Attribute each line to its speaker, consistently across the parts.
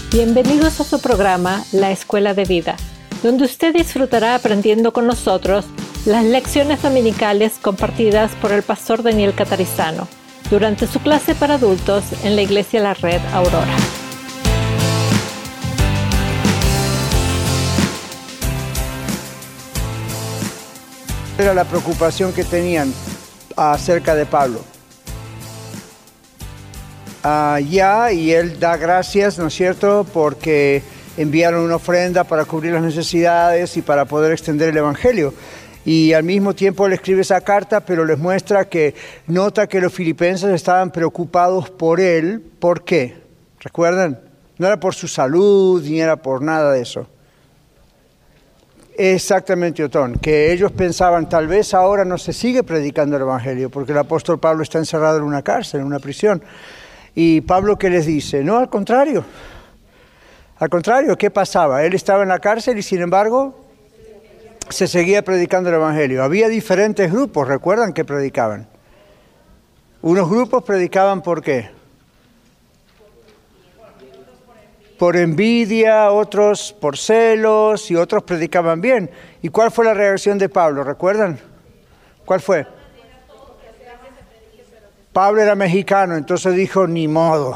Speaker 1: Bienvenidos a su programa La Escuela de Vida, donde usted disfrutará aprendiendo con nosotros las lecciones dominicales compartidas por el pastor Daniel Catarizano durante su clase para adultos en la Iglesia La Red Aurora.
Speaker 2: Era la preocupación que tenían acerca de Pablo. Y él da gracias, ¿no es cierto?, porque enviaron una ofrenda para cubrir las necesidades y para poder extender el Evangelio. Y al mismo tiempo él escribe esa carta, pero les muestra que nota que los filipenses estaban preocupados por él. ¿Por qué? ¿Recuerdan? No era por su salud, ni era por nada de eso. Exactamente, Otón, que ellos pensaban, tal vez ahora no se sigue predicando el Evangelio, porque el apóstol Pablo está encerrado en una cárcel, en una prisión. Y Pablo, ¿qué les dice? No, al contrario. Al contrario, ¿qué pasaba? Él estaba en la cárcel y sin embargo se seguía predicando el Evangelio. Había diferentes grupos, ¿recuerdan que predicaban? Unos grupos predicaban ¿por qué? Por envidia, otros por celos y otros predicaban bien. ¿Y cuál fue la reacción de Pablo? ¿Recuerdan? ¿Cuál fue? Pablo era mexicano, entonces dijo, ni modo.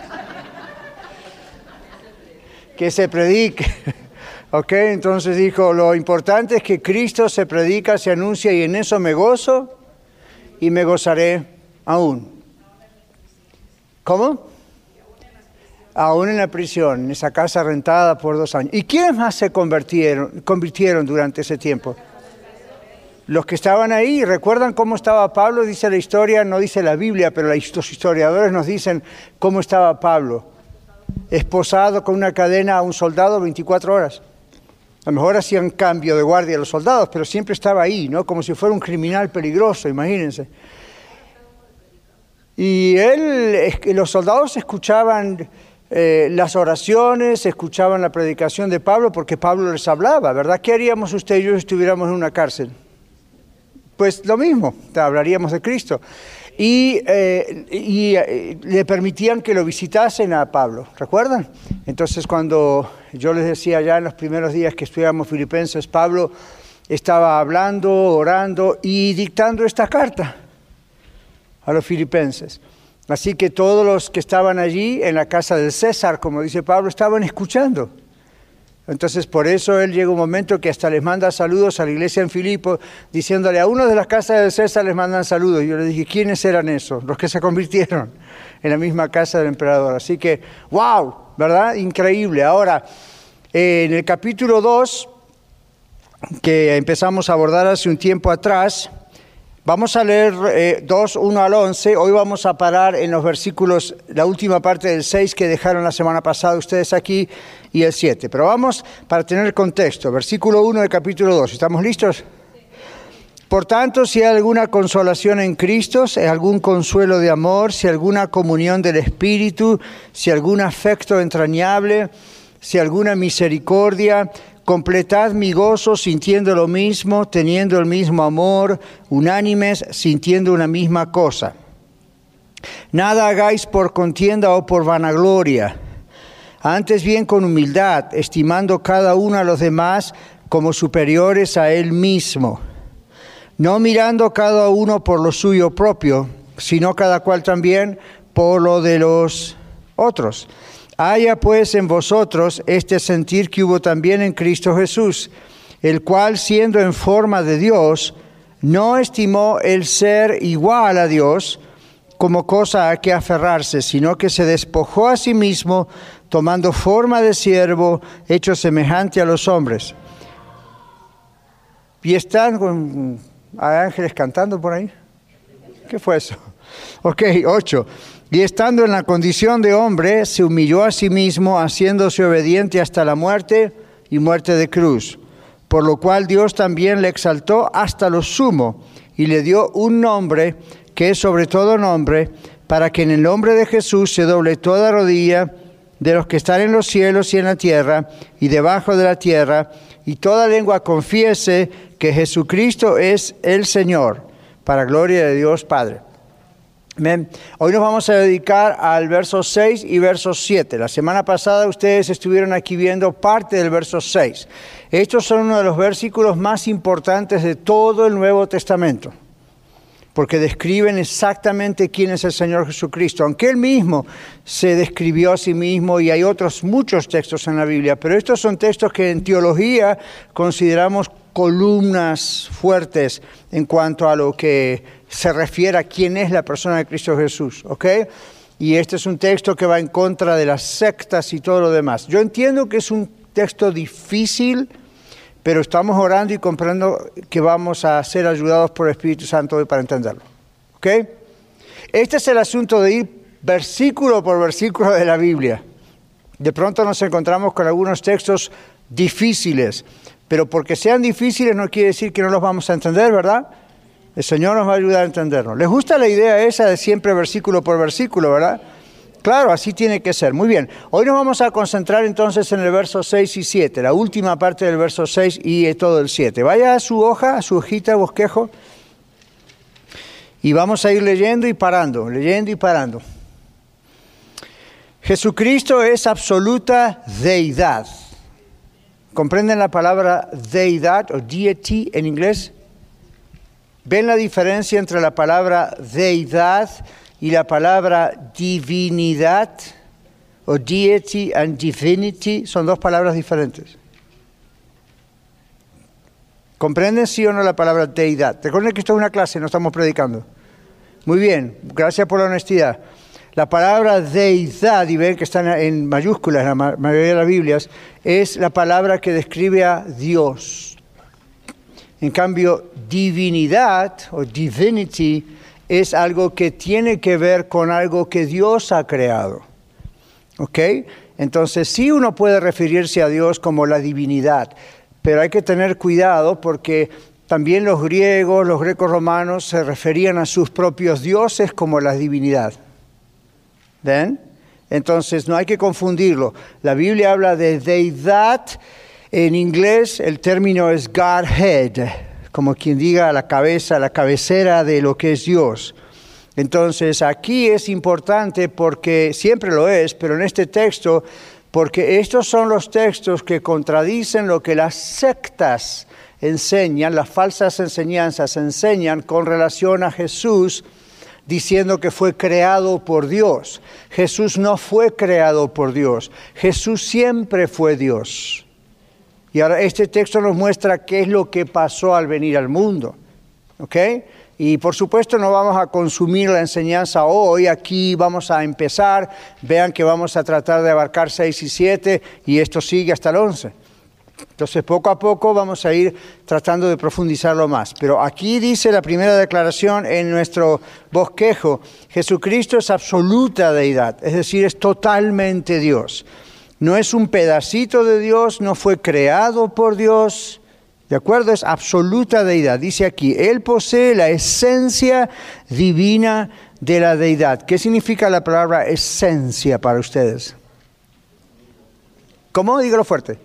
Speaker 2: Que se predique. ¿Ok? Entonces dijo, lo importante es que Cristo se predica, se anuncia y en eso me gozo y me gozaré aún. ¿Cómo? Aún en la prisión, en esa casa rentada por 2 años. ¿Y quiénes más se convirtieron durante ese tiempo? Los que estaban ahí. ¿Recuerdan cómo estaba Pablo? Dice la historia, no dice la Biblia, pero los historiadores nos dicen cómo estaba Pablo. Esposado con una cadena a un soldado 24 horas. A lo mejor hacían cambio de guardia los soldados, pero siempre estaba ahí, ¿no? Como si fuera un criminal peligroso, imagínense. Y los soldados escuchaban las oraciones, escuchaban la predicación de Pablo porque Pablo les hablaba, ¿verdad? ¿Qué haríamos usted y yo si estuviéramos en una cárcel? Pues lo mismo, te hablaríamos de Cristo. Y le permitían que lo visitasen a Pablo, ¿recuerdan? Entonces cuando yo les decía ya en los primeros días que estudiamos Filipenses, Pablo estaba hablando, orando y dictando esta carta a los filipenses. Así que todos los que estaban allí en la casa del César, como dice Pablo, estaban escuchando. Entonces por eso él llega un momento que hasta les manda saludos a la iglesia en Filipo, diciéndole a uno de las casas del César les mandan saludos. Y yo le dije, ¿quiénes eran esos? Los que se convirtieron en la misma casa del emperador. Así que, wow, ¿verdad? Increíble. Ahora, en el capítulo 2, que empezamos a abordar hace un tiempo atrás, vamos a leer 2, 1 al 11. Hoy vamos a parar en los versículos, la última parte del 6 que dejaron la semana pasada ustedes aquí y el 7. Pero vamos para tener contexto. Versículo 1 del capítulo 2. ¿Estamos listos? Por tanto, si hay alguna consolación en Cristo, si hay algún consuelo de amor, si hay alguna comunión del Espíritu, si hay algún afecto entrañable, si hay alguna misericordia, completad mi gozo sintiendo lo mismo, teniendo el mismo amor, unánimes, sintiendo una misma cosa. Nada hagáis por contienda o por vanagloria, antes bien con humildad, estimando cada uno a los demás como superiores a él mismo, no mirando cada uno por lo suyo propio, sino cada cual también por lo de los otros. Haya pues en vosotros este sentir que hubo también en Cristo Jesús, el cual siendo en forma de Dios, no estimó el ser igual a Dios como cosa a que aferrarse, sino que se despojó a sí mismo, tomando forma de siervo, hecho semejante a los hombres. ¿Y están hay ángeles cantando por ahí? ¿Qué fue eso? Ok, 8. Y estando en la condición de hombre, se humilló a sí mismo, haciéndose obediente hasta la muerte y muerte de cruz. Por lo cual Dios también le exaltó hasta lo sumo y le dio un nombre que es sobre todo nombre, para que en el nombre de Jesús se doble toda rodilla de los que están en los cielos y en la tierra y debajo de la tierra, y toda lengua confiese que Jesucristo es el Señor, para gloria de Dios Padre. Bien. Hoy nos vamos a dedicar al verso 6 y verso 7. La semana pasada ustedes estuvieron aquí viendo parte del verso 6. Estos son uno de los versículos más importantes de todo el Nuevo Testamento, porque describen exactamente quién es el Señor Jesucristo, aunque Él mismo se describió a sí mismo, y hay otros muchos textos en la Biblia, pero estos son textos que en teología consideramos columnas fuertes en cuanto a lo que se refiere a quién es la persona de Cristo Jesús, ¿ok? Y este es un texto que va en contra de las sectas y todo lo demás. Yo entiendo que es un texto difícil, pero estamos orando y comprendo que vamos a ser ayudados por el Espíritu Santo hoy para entenderlo, ¿ok? Este es el asunto de ir versículo por versículo de la Biblia. De pronto nos encontramos con algunos textos difíciles, pero porque sean difíciles no quiere decir que no los vamos a entender, ¿verdad? El Señor nos va a ayudar a entenderlo. ¿Les gusta la idea esa de siempre versículo por versículo, verdad? Claro, así tiene que ser. Muy bien. Hoy nos vamos a concentrar entonces en el verso 6 y 7, la última parte del verso 6 y todo el 7. Vaya a su hoja, a su hojita de bosquejo, y vamos a ir leyendo y parando, leyendo y parando. Jesucristo es absoluta deidad. ¿Comprenden la palabra deidad o deity en inglés? ¿Ven la diferencia entre la palabra deidad y la palabra divinidad? O deity and divinity son dos palabras diferentes. ¿Comprenden sí o no la palabra deidad? Recuerden que esto es una clase, no estamos predicando. Muy bien, gracias por la honestidad. La palabra deidad, y ven que está en mayúsculas en la mayoría de las Biblias, es la palabra que describe a Dios. En cambio, divinidad o divinity es algo que tiene que ver con algo que Dios ha creado. ¿Ok? Entonces, sí uno puede referirse a Dios como la divinidad, pero hay que tener cuidado porque también los griegos, los grecorromanos se referían a sus propios dioses como la divinidad. ¿Ven? Entonces, no hay que confundirlo. La Biblia habla de deidad. En inglés el término es Godhead, como quien diga la cabeza, la cabecera de lo que es Dios. Entonces aquí es importante porque siempre lo es, pero en este texto, porque estos son los textos que contradicen lo que las sectas enseñan, las falsas enseñanzas enseñan con relación a Jesús, diciendo que fue creado por Dios. Jesús no fue creado por Dios, Jesús siempre fue Dios. Y ahora este texto nos muestra qué es lo que pasó al venir al mundo, ¿ok? Y por supuesto no vamos a consumir la enseñanza hoy, aquí vamos a empezar, vean que vamos a tratar de abarcar 6 y 7 y esto sigue hasta el 11. Entonces poco a poco vamos a ir tratando de profundizarlo más. Pero aquí dice la primera declaración en nuestro bosquejo, Jesucristo es absoluta deidad, es decir, es totalmente Dios. No es un pedacito de Dios, no fue creado por Dios, ¿de acuerdo? Es absoluta deidad. Dice aquí, Él posee la esencia divina de la deidad. ¿Qué significa la palabra esencia para ustedes? ¿Cómo? Dígalo fuerte.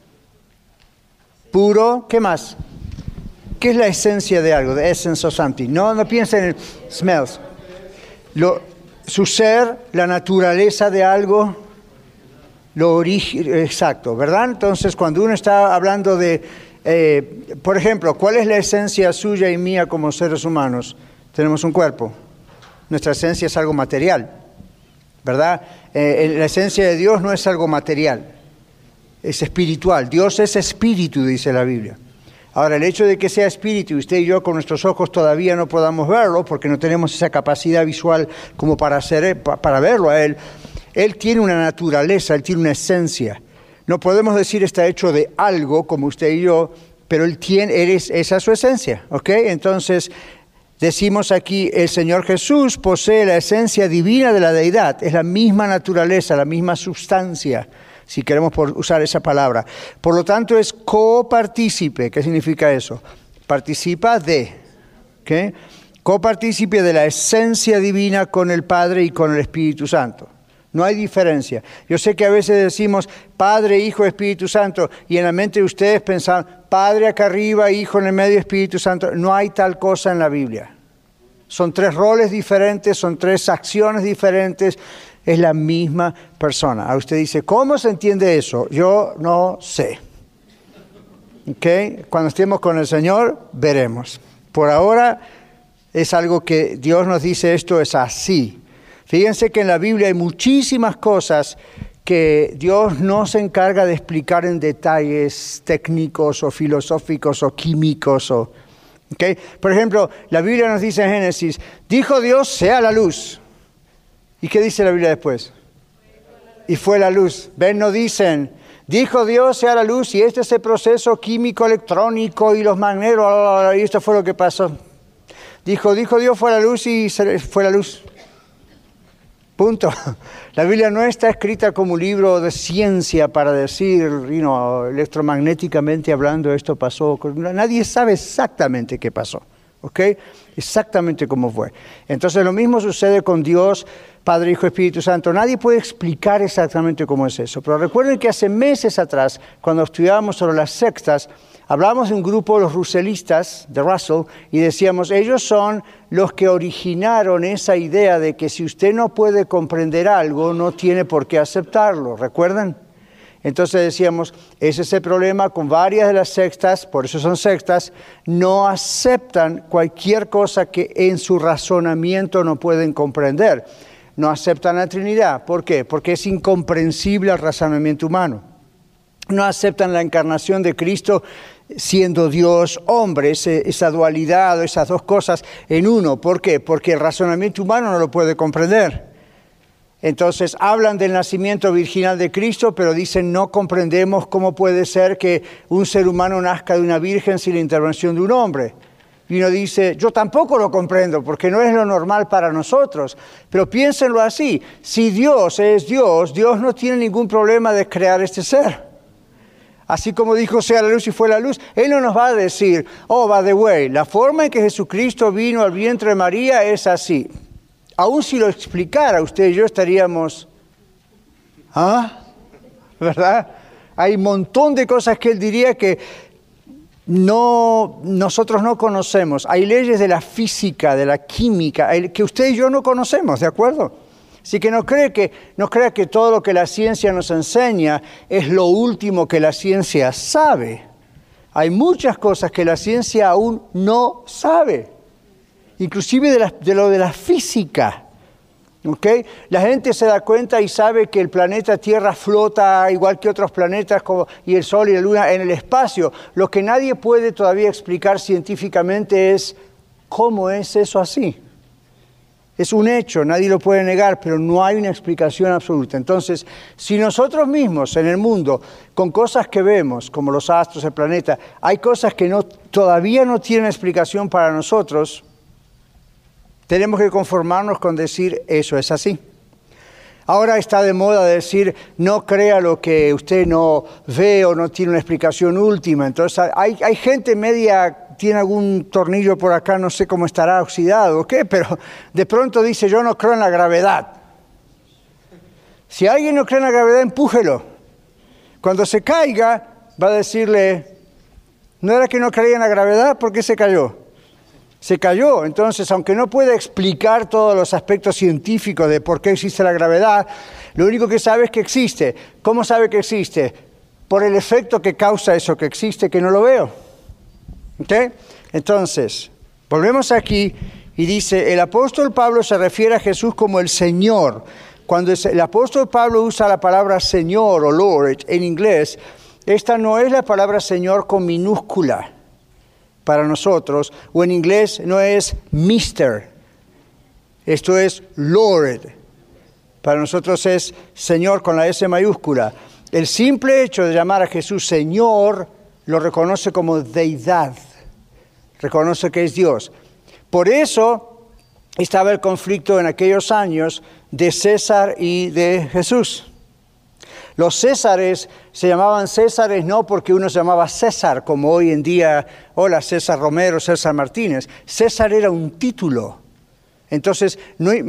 Speaker 2: Puro, ¿qué más? ¿Qué es la esencia de algo? The essence of something. No piensen en smells. Su ser, la naturaleza de algo. Lo origen, exacto, ¿verdad? Entonces, cuando uno está hablando de, por ejemplo, ¿cuál es la esencia suya y mía como seres humanos? Tenemos un cuerpo. Nuestra esencia es algo material, ¿verdad? La esencia de Dios no es algo material, es espiritual. Dios es espíritu, dice la Biblia. Ahora, el hecho de que sea espíritu y usted y yo con nuestros ojos todavía no podamos verlo, porque no tenemos esa capacidad visual como para verlo a Él, Él tiene una naturaleza, Él tiene una esencia. No podemos decir está hecho de algo como usted y yo, pero esa es su esencia, ¿ok? Entonces, decimos aquí, el Señor Jesús posee la esencia divina de la deidad. Es la misma naturaleza, la misma sustancia, si queremos usar esa palabra. Por lo tanto, es copartícipe. ¿Qué significa eso? Participa de, ¿ok? Copartícipe de la esencia divina con el Padre y con el Espíritu Santo. No hay diferencia. Yo sé que a veces decimos Padre, Hijo, Espíritu Santo, y en la mente de ustedes pensan Padre acá arriba, Hijo en el medio, Espíritu Santo. No hay tal cosa en la Biblia. Son 3 roles diferentes, son 3 acciones diferentes, es la misma persona. A usted dice, ¿cómo se entiende eso? Yo no sé. ¿Okay? Cuando estemos con el Señor, veremos. Por ahora es algo que Dios nos dice, esto es así. Fíjense que en la Biblia hay muchísimas cosas que Dios no se encarga de explicar en detalles técnicos o filosóficos o químicos. ¿Okay? Por ejemplo, la Biblia nos dice en Génesis, dijo Dios, sea la luz. ¿Y qué dice la Biblia después? Y fue la luz. ¿Ven? No dicen, dijo Dios, sea la luz, y este es el proceso químico, electrónico, y los magnetos, y esto fue lo que pasó. Dijo Dios, fue la luz, y fue la luz. Punto. La Biblia no está escrita como un libro de ciencia para decir, electromagnéticamente hablando, esto pasó. Nadie sabe exactamente qué pasó, ¿ok? Exactamente cómo fue. Entonces lo mismo sucede con Dios, Padre, Hijo, Espíritu Santo. Nadie puede explicar exactamente cómo es eso. Pero recuerden que hace meses atrás, cuando estudiábamos sobre las sectas, hablábamos de un grupo, los russellistas de Russell, y decíamos, ellos son los que originaron esa idea de que si usted no puede comprender algo, no tiene por qué aceptarlo. ¿Recuerdan? Entonces decíamos, ese es el problema con varias de las sectas, por eso son sectas, no aceptan cualquier cosa que en su razonamiento no pueden comprender. No aceptan la Trinidad. ¿Por qué? Porque es incomprensible al razonamiento humano. No aceptan la encarnación de Cristo siendo Dios hombre, esa dualidad o esas dos cosas en uno. ¿Por qué? Porque el razonamiento humano no lo puede comprender. Entonces hablan del nacimiento virginal de Cristo, pero dicen no comprendemos cómo puede ser que un ser humano nazca de una virgen sin la intervención de un hombre. Y uno dice, yo tampoco lo comprendo porque no es lo normal para nosotros. Pero piénsenlo así, si Dios es Dios, Dios no tiene ningún problema de crear este ser. Así como dijo, sea la luz y fue la luz, Él no nos va a decir, oh, by the way, la forma en que Jesucristo vino al vientre de María es así. Aún si lo explicara, usted y yo estaríamos, ¿verdad? Hay un montón de cosas que Él diría que nosotros no conocemos. Hay leyes de la física, de la química, que usted y yo no conocemos, ¿de acuerdo? Así que no crea que todo lo que la ciencia nos enseña es lo último que la ciencia sabe. Hay muchas cosas que la ciencia aún no sabe, inclusive de lo de la física. ¿Okay? La gente se da cuenta y sabe que el planeta Tierra flota igual que otros planetas y el Sol y la Luna en el espacio. Lo que nadie puede todavía explicar científicamente es cómo es eso así. Es un hecho, nadie lo puede negar, pero no hay una explicación absoluta. Entonces, si nosotros mismos en el mundo, con cosas que vemos, como los astros, el planeta, hay cosas que todavía no tienen explicación para nosotros, tenemos que conformarnos con decir, eso es así. Ahora está de moda decir, no crea lo que usted no ve o no tiene una explicación última. Entonces, hay gente tiene algún tornillo por acá, no sé cómo estará oxidado o qué, pero de pronto dice, yo no creo en la gravedad. Si alguien no cree en la gravedad, empújelo. Cuando se caiga, va a decirle, ¿no era que no creía en la gravedad? ¿Por qué se cayó? Se cayó. Entonces, aunque no puede explicar todos los aspectos científicos de por qué existe la gravedad, lo único que sabe es que existe. ¿Cómo sabe que existe? Por el efecto que causa eso que existe, que no lo veo. ¿Okay? Entonces, volvemos aquí y dice, el apóstol Pablo se refiere a Jesús como el Señor. Cuando el apóstol Pablo usa la palabra Señor o Lord en inglés, esta no es la palabra Señor con minúscula para nosotros, o en inglés no es Mister, esto es Lord. Para nosotros es Señor con la S mayúscula. El simple hecho de llamar a Jesús Señor lo reconoce como deidad. Reconoce que es Dios. Por eso estaba el conflicto en aquellos años de César y de Jesús. Los Césares se llamaban Césares no porque uno se llamaba César, como hoy en día, hola César Romero, César Martínez. César era un título. Entonces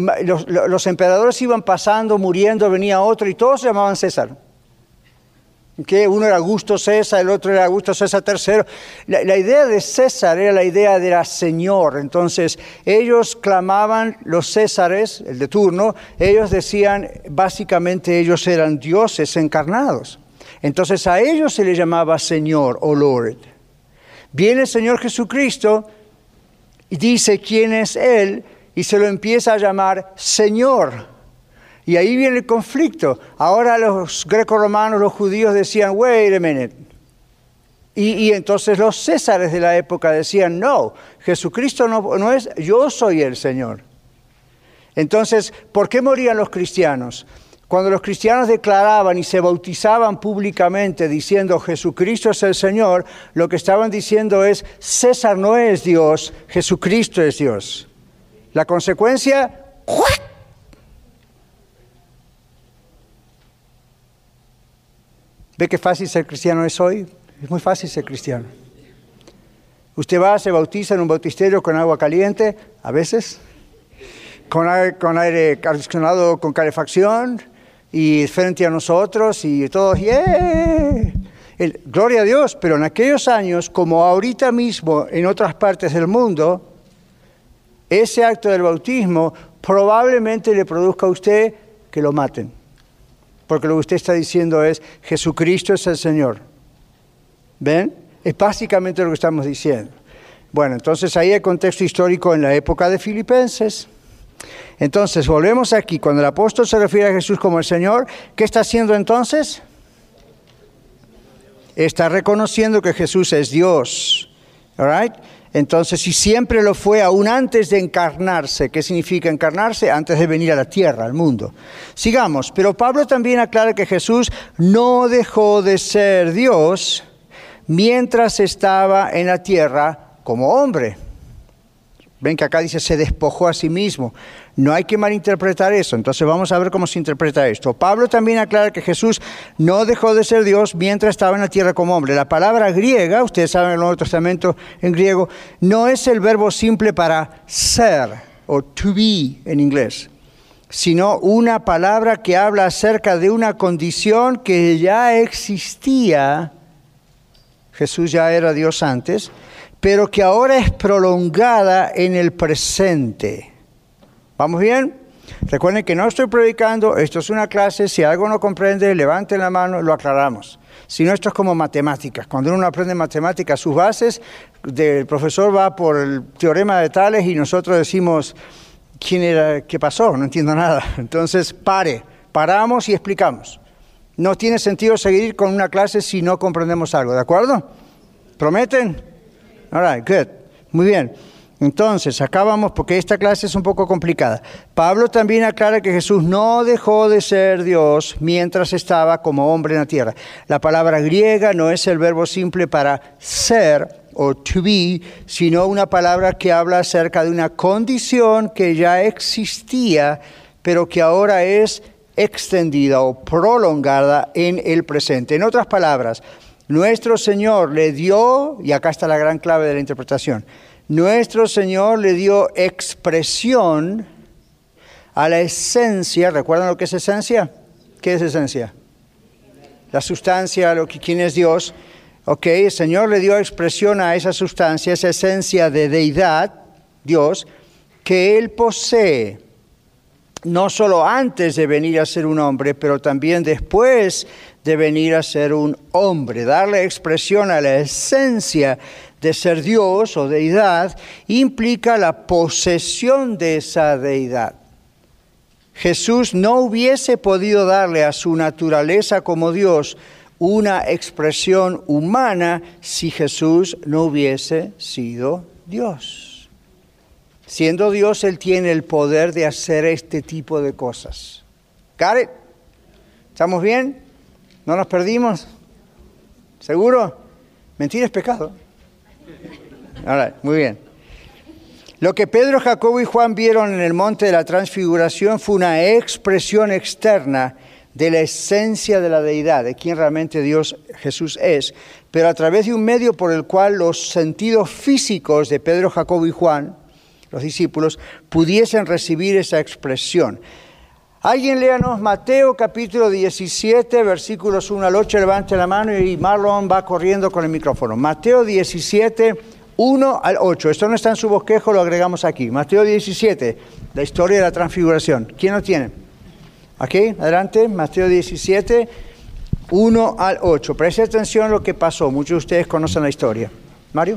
Speaker 2: los emperadores iban pasando, muriendo, venía otro y todos se llamaban César. que uno era Augusto César, el otro era Augusto César III. La idea de César era la idea de la señor. Entonces, ellos clamaban, los Césares, el de turno, ellos decían, básicamente ellos eran dioses encarnados. Entonces, a ellos se les llamaba Señor o Lord. Viene el Señor Jesucristo y dice quién es Él y se lo empieza a llamar Señor. Y ahí viene el conflicto. Ahora los grecorromanos, los judíos decían, wait a minute. Y entonces los césares de la época decían, no, Jesucristo no es, yo soy el Señor. Entonces, ¿por qué morían los cristianos? Cuando los cristianos declaraban y se bautizaban públicamente diciendo Jesucristo es el Señor, lo que estaban diciendo es, César no es Dios, Jesucristo es Dios. La consecuencia, ¡cuac! ¿Ve qué fácil ser cristiano es hoy? Es muy fácil ser cristiano. Usted va, se bautiza en un bautisterio con agua caliente, a veces, con aire acondicionado, con calefacción, y frente a nosotros, y todos, ¡yeah! Gloria a Dios, pero en aquellos años, como ahorita mismo en otras partes del mundo, ese acto del bautismo probablemente le produzca a usted que lo maten. Porque lo que usted está diciendo es, Jesucristo es el Señor. ¿Ven? Es básicamente lo que estamos diciendo. Bueno, entonces ahí el contexto histórico en la época de Filipenses. Entonces, volvemos aquí. Cuando el apóstol se refiere a Jesús como el Señor, ¿qué está haciendo entonces? Está reconociendo que Jesús es Dios. ¿All right? Entonces, si siempre lo fue, aún antes de encarnarse, ¿qué significa encarnarse? Antes de venir a la tierra, al mundo. Sigamos, pero Pablo también aclara que Jesús no dejó de ser Dios mientras estaba en la tierra como hombre. Ven que acá dice, se despojó a sí mismo. No hay que malinterpretar eso, entonces vamos a ver cómo se interpreta esto. Pablo también aclara que Jesús no dejó de ser Dios mientras estaba en la tierra como hombre. La palabra griega, ustedes saben el Nuevo Testamento en griego, no es el verbo simple para ser, o to be en inglés, sino una palabra que habla acerca de una condición que ya existía. Jesús ya era Dios antes, pero que ahora es prolongada en el presente. ¿Vamos bien? Recuerden que no estoy predicando, esto es una clase, si algo no comprende, levanten la mano, lo aclaramos. Si no, esto es como matemáticas. Cuando uno aprende matemáticas, sus bases, el profesor va por el teorema de Tales y nosotros decimos, ¿quién era? ¿Qué pasó? No entiendo nada. Entonces, paramos y explicamos. No tiene sentido seguir con una clase si no comprendemos algo, ¿de acuerdo? ¿Prometen? All right, good. Muy bien. Entonces, acá vamos, porque esta clase es un poco complicada. Pablo también aclara que Jesús no dejó de ser Dios mientras estaba como hombre en la tierra. La palabra griega no es el verbo simple para ser o to be, sino una palabra que habla acerca de una condición que ya existía, pero que ahora es extendida o prolongada en el presente. En otras palabras, nuestro Señor le dio, y acá está la gran clave de la interpretación, nuestro Señor le dio expresión a la esencia. ¿Recuerdan lo que es esencia? ¿Qué es esencia? La sustancia, quién es Dios. Ok, el Señor le dio expresión a esa sustancia, esa esencia de deidad, Dios, que Él posee. No solo antes de venir a ser un hombre, pero también después de venir a ser un hombre. Darle expresión a la esencia de ser Dios o deidad implica la posesión de esa deidad. Jesús no hubiese podido darle a su naturaleza como Dios una expresión humana si Jesús no hubiese sido Dios. Siendo Dios, Él tiene el poder de hacer este tipo de cosas. ¿Got it? ¿Estamos bien? ¿No nos perdimos? ¿Seguro? Mentir es pecado. All right, muy bien. Lo que Pedro, Jacobo y Juan vieron en el monte de la transfiguración fue una expresión externa de la esencia de la deidad, de quién realmente Dios Jesús es, pero a través de un medio por el cual los sentidos físicos de Pedro, Jacobo y Juan, los discípulos, pudiesen recibir esa expresión. Alguien léanos Mateo capítulo 17, versículos 1 al 8, levante la mano y Marlon va corriendo con el micrófono. Mateo 17, 1 al 8. Esto no está en su bosquejo, lo agregamos aquí. Mateo 17, la historia de la transfiguración. ¿Quién lo tiene? Aquí, adelante, Mateo 17, 1 al 8. Preste atención a lo que pasó. Muchos de ustedes conocen la historia. Mario.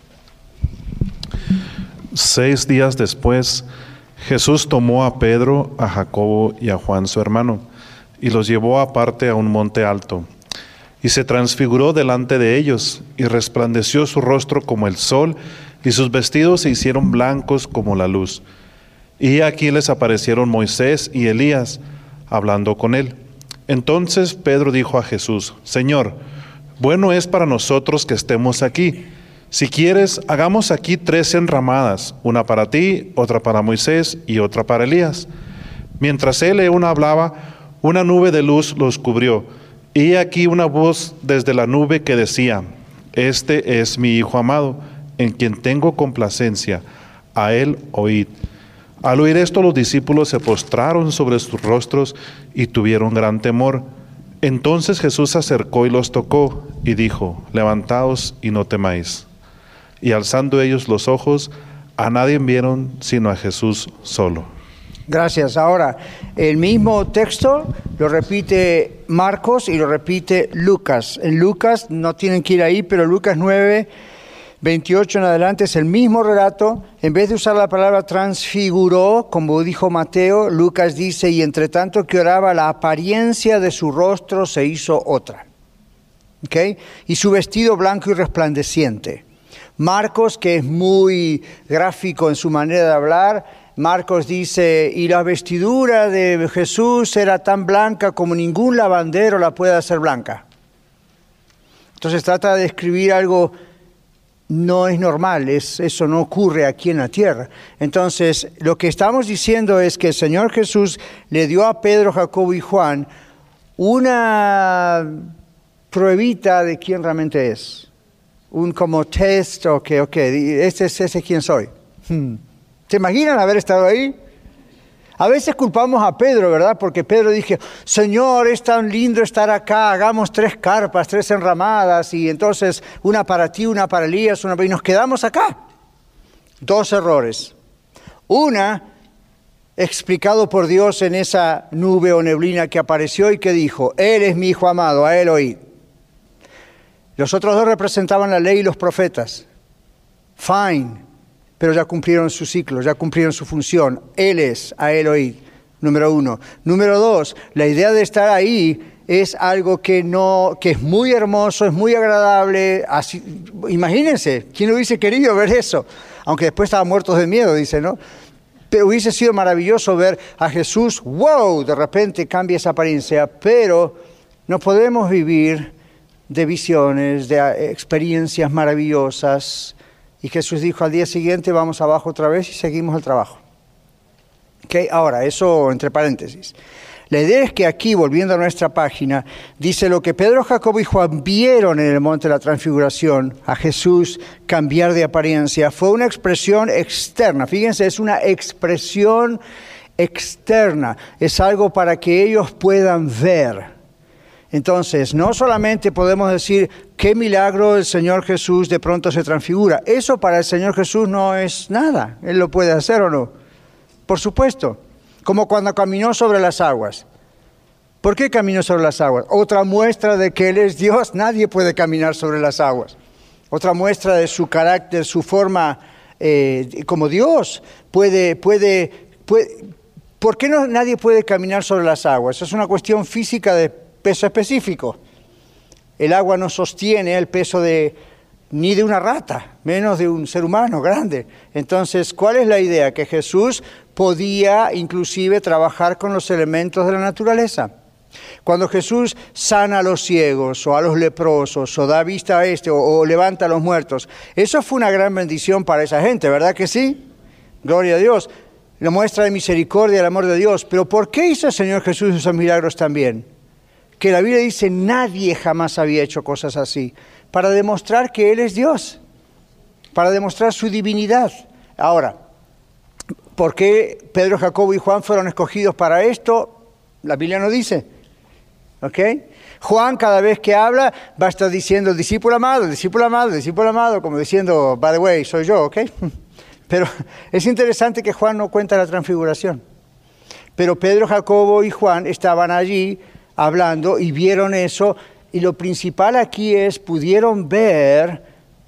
Speaker 3: 6 días después, Jesús tomó a Pedro, a Jacobo y a Juan su hermano, y los llevó aparte a un monte alto. Y se transfiguró delante de ellos, y resplandeció su rostro como el sol, y sus vestidos se hicieron blancos como la luz. Y aquí les aparecieron Moisés y Elías, hablando con él. Entonces Pedro dijo a Jesús: Señor, bueno es para nosotros que estemos aquí. Si quieres, hagamos aquí 3 enramadas, una para ti, otra para Moisés y otra para Elías. Mientras él aún hablaba, una nube de luz los cubrió. Y aquí una voz desde la nube que decía: Este es mi Hijo amado, en quien tengo complacencia, a él oíd. Al oír esto, los discípulos se postraron sobre sus rostros y tuvieron gran temor. Entonces Jesús se acercó y los tocó, y dijo: Levantaos y no temáis. Y alzando ellos los ojos, a nadie vieron sino a Jesús solo.
Speaker 2: Gracias. Ahora, el mismo texto lo repite Marcos y lo repite Lucas. En Lucas, no tienen que ir ahí, pero Lucas 9, 28 en adelante es el mismo relato. En vez de usar la palabra transfiguró, como dijo Mateo, Lucas dice: y entre tanto que oraba, la apariencia de su rostro se hizo otra. ¿Okay? Y su vestido blanco y resplandeciente. Marcos, que es muy gráfico en su manera de hablar, Marcos dice: y la vestidura de Jesús era tan blanca como ningún lavandero la puede hacer blanca. Entonces trata de describir algo. No es normal, eso no ocurre aquí en la tierra. Entonces, lo que estamos diciendo es que el Señor Jesús le dio a Pedro, Jacobo y Juan una pruebita de quién realmente es. Un como test, ok, este es ese quién soy. ¿Se imaginan haber estado ahí? A veces culpamos a Pedro, ¿verdad? Porque Pedro dijo: Señor, es tan lindo estar acá, hagamos 3 carpas, 3 enramadas, y entonces una para ti, una para Elías, y nos quedamos acá. 2 errores. Una, explicado por Dios en esa nube o neblina que apareció y que dijo: Él es mi Hijo amado, a Él oíd. Los otros 2 representaban la ley y los profetas. Fine. Pero ya cumplieron su ciclo, ya cumplieron su función. Él es, a Él oíd, número 1. Número 2, la idea de estar ahí es algo que es muy hermoso, es muy agradable. Así, imagínense, ¿quién hubiese querido ver eso? Aunque después estaban muertos de miedo, dice, ¿no? Pero hubiese sido maravilloso ver a Jesús, wow, de repente cambia esa apariencia, pero no podemos vivir de visiones, de experiencias maravillosas. Y Jesús dijo: al día siguiente vamos abajo otra vez y seguimos el trabajo. Okay, ahora, eso entre paréntesis. La idea es que aquí, volviendo a nuestra página, dice: lo que Pedro, Jacobo y Juan vieron en el monte de la transfiguración, a Jesús cambiar de apariencia, fue una expresión externa. Fíjense, es una expresión externa. Es algo para que ellos puedan ver. Entonces, no solamente podemos decir: qué milagro, el Señor Jesús de pronto se transfigura. Eso para el Señor Jesús no es nada. Él lo puede hacer, ¿o no? Por supuesto. Como cuando caminó sobre las aguas. ¿Por qué caminó sobre las aguas? Otra muestra de que Él es Dios. Nadie puede caminar sobre las aguas. Otra muestra de su carácter, su forma como Dios. ¿Por qué nadie puede caminar sobre las aguas? Es una cuestión física de peso específico. El agua no sostiene el peso ni de una rata, menos de un ser humano grande. Entonces, ¿cuál es la idea? Que Jesús podía inclusive trabajar con los elementos de la naturaleza. Cuando Jesús sana a los ciegos o a los leprosos o da vista a o levanta a los muertos, eso fue una gran bendición para esa gente, ¿verdad que sí? Gloria a Dios. La muestra de misericordia, el amor de Dios. Pero ¿por qué hizo el Señor Jesús esos milagros también? Que la Biblia dice: nadie jamás había hecho cosas así. Para demostrar que Él es Dios. Para demostrar su divinidad. Ahora, ¿Por qué Pedro, Jacobo y Juan fueron escogidos para esto? La Biblia no dice. ¿Ok? Juan cada vez que habla va a estar diciendo discípulo amado, discípulo amado, discípulo amado, como diciendo, by the way, soy yo, ¿ok? Pero es interesante que Juan no cuenta la transfiguración. Pero Pedro, Jacobo y Juan estaban allí hablando y vieron eso. Y lo principal aquí es, pudieron ver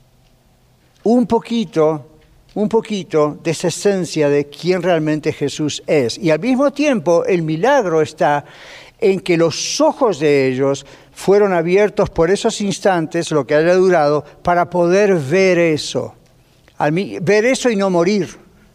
Speaker 2: un poquito de esa esencia de quién realmente Jesús es. Y al mismo tiempo, el milagro está en que los ojos de ellos fueron abiertos por esos instantes, lo que haya durado, para poder ver eso. Ver eso y no morir.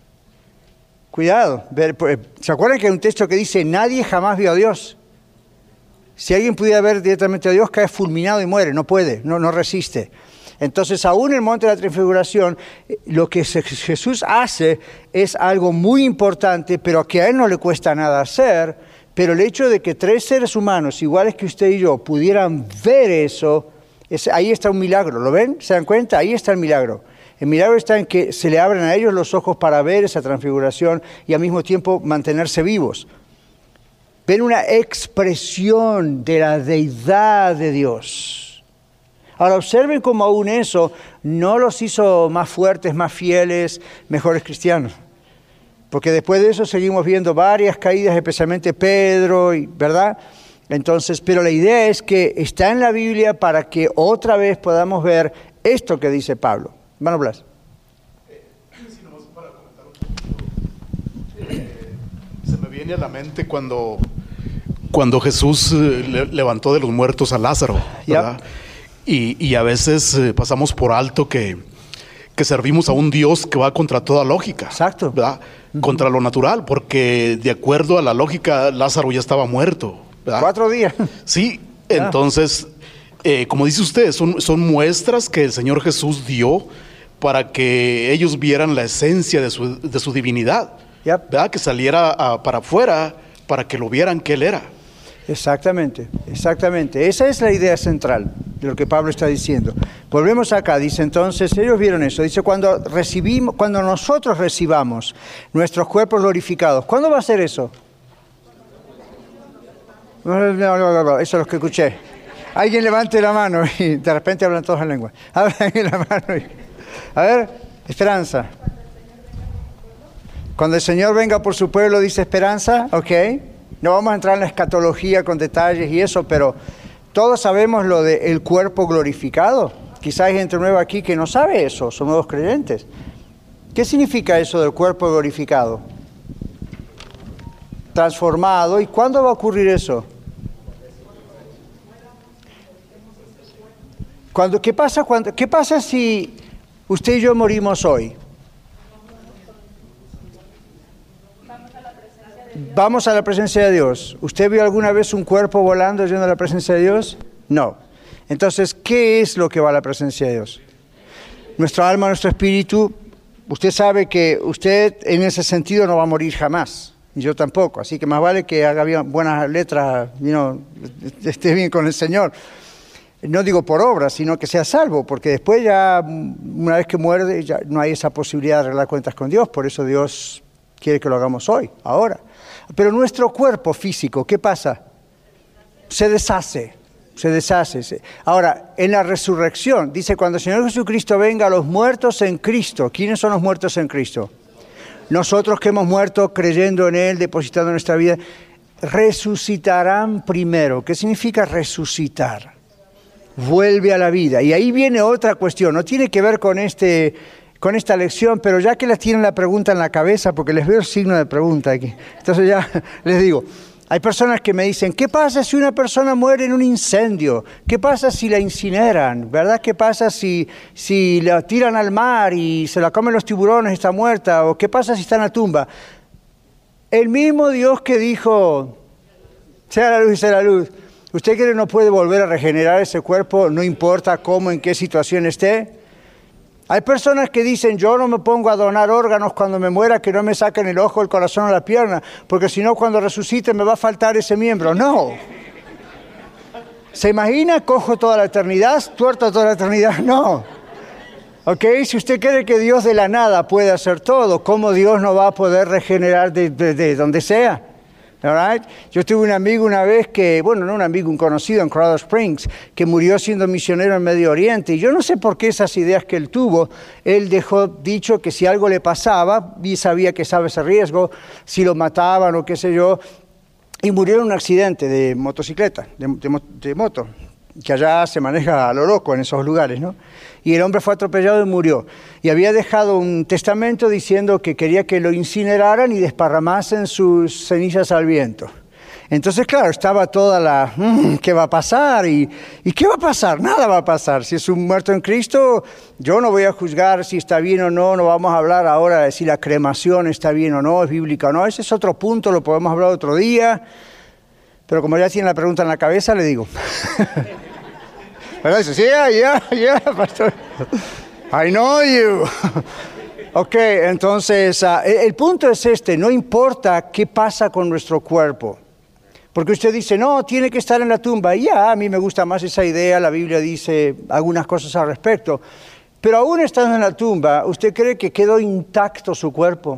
Speaker 2: Cuidado. ¿Se acuerdan que hay un texto que dice, nadie jamás vio a Dios? Si alguien pudiera ver directamente a Dios, cae fulminado y muere. No puede, no resiste. Entonces, aún en el monte de la transfiguración, lo que Jesús hace es algo muy importante, pero que a Él no le cuesta nada hacer. Pero el hecho de que 3 seres humanos, iguales que usted y yo, pudieran ver eso, ahí está un milagro. ¿Lo ven? ¿Se dan cuenta? Ahí está el milagro. El milagro está en que se le abren a ellos los ojos para ver esa transfiguración y al mismo tiempo mantenerse vivos. Ven una expresión de la deidad de Dios. Ahora observen cómo aún eso no los hizo más fuertes, más fieles, mejores cristianos. Porque después de eso seguimos viendo varias caídas, especialmente Pedro, ¿verdad? Entonces, pero la idea es que está en la Biblia para que otra vez podamos ver esto que dice Pablo. Hermano Blas.
Speaker 4: Sí, nomás para comentar un poquito. Se me viene a la mente cuando Jesús levantó de los muertos a Lázaro, ¿verdad? Y a veces pasamos por alto que servimos a un Dios que va contra toda lógica.
Speaker 2: Exacto.
Speaker 4: ¿Verdad? Contra lo natural, porque de acuerdo a la lógica, Lázaro ya estaba muerto, ¿verdad?
Speaker 2: 4 días.
Speaker 4: Sí, entonces, como dice usted, son muestras que el Señor Jesús dio para que ellos vieran la esencia de su divinidad, ¿verdad? Que saliera para afuera, para que lo vieran que Él era.
Speaker 2: Exactamente. Esa es la idea central de lo que Pablo está diciendo. Volvemos acá, dice entonces, ellos vieron eso. Dice, cuando nosotros recibamos nuestros cuerpos glorificados, ¿cuándo va a ser eso? No, eso es lo que escuché. Alguien levante la mano y de repente hablan todos en lengua. Abran la mano. A ver, Esperanza. Cuando el Señor venga por su pueblo, dice Esperanza, ok. No vamos a entrar en la escatología con detalles y eso, pero todos sabemos lo del cuerpo glorificado. Quizás hay gente nueva aquí que no sabe eso, son nuevos creyentes. ¿Qué significa eso del cuerpo glorificado? Transformado. ¿Y cuándo va a ocurrir eso? ¿Qué pasa si usted y yo morimos hoy? Vamos a la presencia de Dios. ¿Usted vio alguna vez un cuerpo volando yendo a la presencia de Dios? No. Entonces, ¿qué es lo que va a la presencia de Dios? Nuestra alma, nuestro espíritu. Usted sabe que usted en ese sentido no va a morir jamás. Y yo tampoco. Así que más vale que haga bien, buenas letras, esté bien con el Señor. No digo por obra, sino que sea salvo, porque después ya, una vez que muere, ya no hay esa posibilidad de arreglar cuentas con Dios. Por eso Dios quiere que lo hagamos hoy, ahora. Pero nuestro cuerpo físico, ¿qué pasa? Se deshace. Ahora, en la resurrección, dice, cuando el Señor Jesucristo venga, a los muertos en Cristo. ¿Quiénes son los muertos en Cristo? Nosotros que hemos muerto creyendo en Él, depositando nuestra vida, resucitarán primero. ¿Qué significa resucitar? Vuelve a la vida. Y ahí viene otra cuestión, no tiene que ver con esta lección, pero ya que les tienen la pregunta en la cabeza, porque les veo el signo de pregunta aquí, entonces ya les digo, hay personas que me dicen, ¿qué pasa si una persona muere en un incendio? ¿Qué pasa si la incineran? ¿Verdad? ¿Qué pasa si la tiran al mar y se la comen los tiburones y está muerta? ¿O qué pasa si está en la tumba? El mismo Dios que dijo, sea la luz y sea la luz, ¿usted cree que no puede volver a regenerar ese cuerpo, no importa cómo, en qué situación esté? Hay personas que dicen, yo no me pongo a donar órganos cuando me muera, que no me saquen el ojo, el corazón o la pierna, porque si no, cuando resucite me va a faltar ese miembro. No. ¿Se imagina? Cojo toda la eternidad, tuerto toda la eternidad. No. ¿Ok? Si usted cree que Dios de la nada puede hacer todo, ¿cómo Dios no va a poder regenerar de donde sea? All right? Yo tuve un amigo una vez un conocido en Colorado Springs, que murió siendo misionero en Medio Oriente. Y yo no sé por qué esas ideas que él tuvo, él dejó dicho que si algo le pasaba, y sabía que estaba ese riesgo, si lo mataban o qué sé yo, y murió en un accidente de motocicleta, de moto, que allá se maneja a lo loco en esos lugares, ¿no? Y el hombre fue atropellado y murió. Y había dejado un testamento diciendo que quería que lo incineraran y desparramasen sus cenizas al viento. Entonces, claro, estaba toda la, ¿qué va a pasar? ¿Y qué va a pasar? Nada va a pasar. Si es un muerto en Cristo, yo no voy a juzgar si está bien o no. No vamos a hablar ahora de si la cremación está bien o no, es bíblica o no. Ese es otro punto, lo podemos hablar otro día. Pero como ya tiene la pregunta en la cabeza, le digo. ¿Verdad? Dice, yeah, pastor. I know you. Ok, entonces, el punto es este, no importa qué pasa con nuestro cuerpo. Porque usted dice, no, tiene que estar en la tumba. A mí me gusta más esa idea, la Biblia dice algunas cosas al respecto. Pero aún estando en la tumba, ¿usted cree que quedó intacto su cuerpo?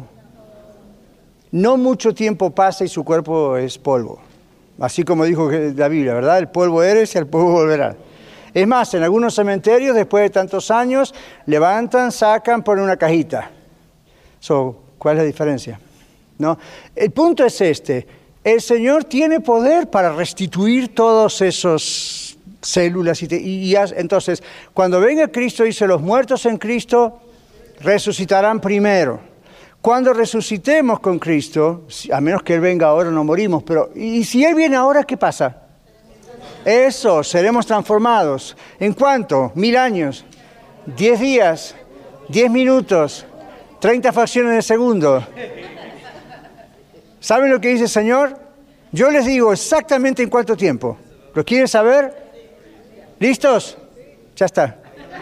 Speaker 2: No mucho tiempo pasa y su cuerpo es polvo. Así como dijo la Biblia, ¿verdad? El polvo eres y al polvo volverás. Es más, en algunos cementerios, después de tantos años, levantan, sacan, ponen una cajita. ¿Cuál es la diferencia? ¿No? El punto es este. El Señor tiene poder para restituir todos esos células. Entonces, cuando venga Cristo, dice, los muertos en Cristo resucitarán primero. Cuando resucitemos con Cristo, a menos que Él venga ahora, no morimos. Pero ¿y si Él viene ahora, qué pasa? Eso, seremos transformados. ¿En cuánto? 1000 años, 10 días, 10 minutos, 30 fracciones de segundo. ¿Saben lo que dice el Señor? Yo les digo exactamente en cuánto tiempo. ¿Lo quieren saber? ¿Listos? Ya está.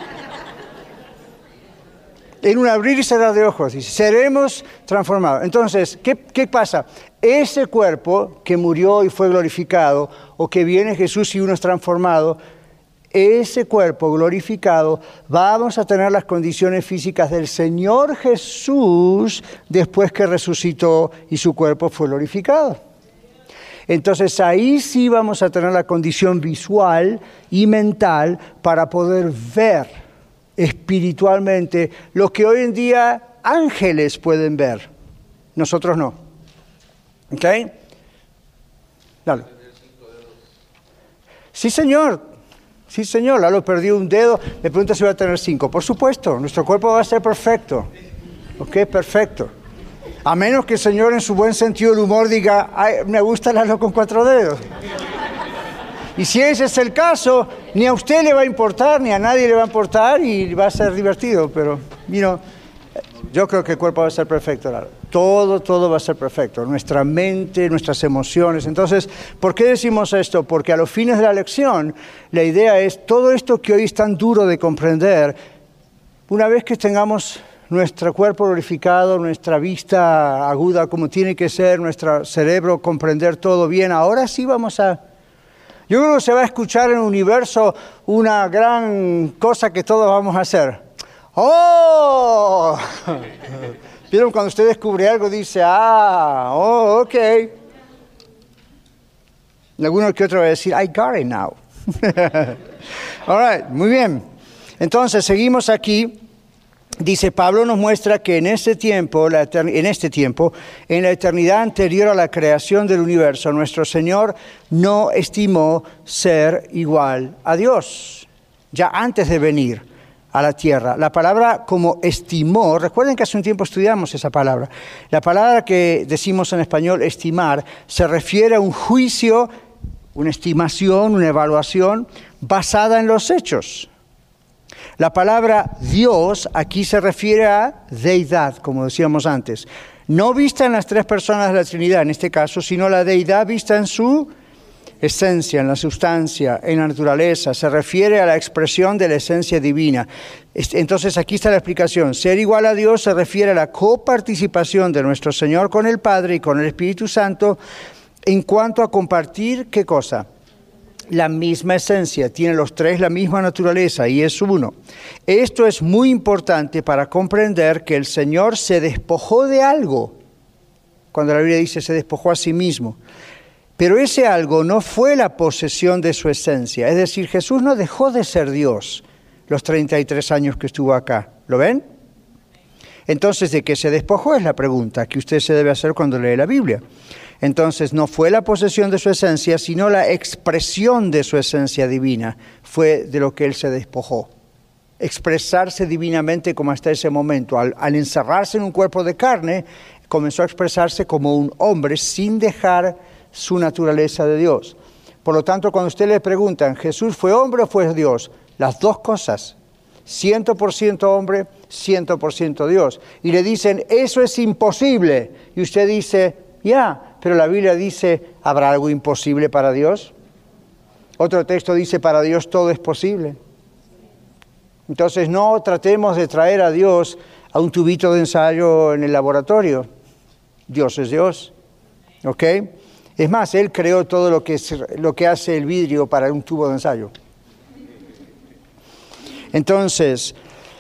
Speaker 2: En un abrir y cerrar de ojos, dice, seremos transformados. Entonces, ¿qué pasa? Ese cuerpo que murió y fue glorificado, o que viene Jesús y uno es transformado, ese cuerpo glorificado, vamos a tener las condiciones físicas del Señor Jesús después que resucitó y su cuerpo fue glorificado. Entonces ahí sí vamos a tener la condición visual y mental para poder ver espiritualmente lo que hoy en día ángeles pueden ver, nosotros no. ¿Ok? Dale. Sí, señor. Lalo perdió un dedo. Me pregunta si va a tener 5. Por supuesto, nuestro cuerpo va a ser perfecto. ¿Ok? Perfecto. A menos que el Señor en su buen sentido del humor diga, ay, me gusta Lalo con 4 dedos. Y si ese es el caso, ni a usted le va a importar, ni a nadie le va a importar y va a ser divertido. Pero, yo creo que el cuerpo va a ser perfecto, Lalo. Todo va a ser perfecto. Nuestra mente, nuestras emociones. Entonces, ¿por qué decimos esto? Porque a los fines de la lección, la idea es todo esto que hoy es tan duro de comprender, una vez que tengamos nuestro cuerpo glorificado, nuestra vista aguda como tiene que ser, nuestro cerebro comprender todo bien, ahora sí vamos a... Yo creo que se va a escuchar en el universo una gran cosa que todos vamos a hacer. ¡Oh! ¿Vieron cuando usted descubre algo? Dice, ok. Y alguno que otro va a decir, I got it now. All right, muy bien. Entonces, seguimos aquí. Dice, Pablo nos muestra que en este tiempo, en la eternidad anterior a la creación del universo, nuestro Señor no estimó ser igual a Dios, ya antes de venir a la tierra. La palabra como estimó, recuerden que hace un tiempo estudiamos esa palabra. La palabra que decimos en español, estimar, se refiere a un juicio, una estimación, una evaluación basada en los hechos. La palabra Dios aquí se refiere a deidad, como decíamos antes. No vista en las 3 personas de la Trinidad, en este caso, sino la deidad vista en su esencia, en la sustancia, en la naturaleza. Se refiere a la expresión de la esencia divina. Entonces aquí está la explicación. Ser igual a Dios se refiere a la coparticipación de nuestro Señor con el Padre y con el Espíritu Santo en cuanto a compartir, ¿qué cosa? la misma esencia, tiene los tres la misma naturaleza y es uno. Esto es muy importante para comprender que el Señor se despojó de algo, cuando la Biblia dice se despojó a sí mismo. Pero ese algo no fue la posesión de su esencia, es decir, Jesús no dejó de ser Dios los 33 años que estuvo acá. ¿Lo ven? Entonces, ¿de qué se despojó? Es la pregunta que usted se debe hacer cuando lee la Biblia. Entonces, no fue la posesión de su esencia, sino la expresión de su esencia divina. Fue de lo que Él se despojó. Expresarse divinamente como hasta ese momento. Al encerrarse en un cuerpo de carne, comenzó a expresarse como un hombre sin dejar su naturaleza de Dios. Por lo tanto, cuando usted le preguntan, ¿Jesús fue hombre o fue Dios? Las dos cosas. 100% hombre, 100% Dios. Y le dicen, eso es imposible. Y usted dice, pero la Biblia dice, ¿habrá algo imposible para Dios? Otro texto dice, para Dios todo es posible. Entonces no tratemos de traer a Dios a un tubito de ensayo en el laboratorio. Dios es Dios. ¿Ok? Es más, Él creó todo lo que hace el vidrio para un tubo de ensayo. Entonces,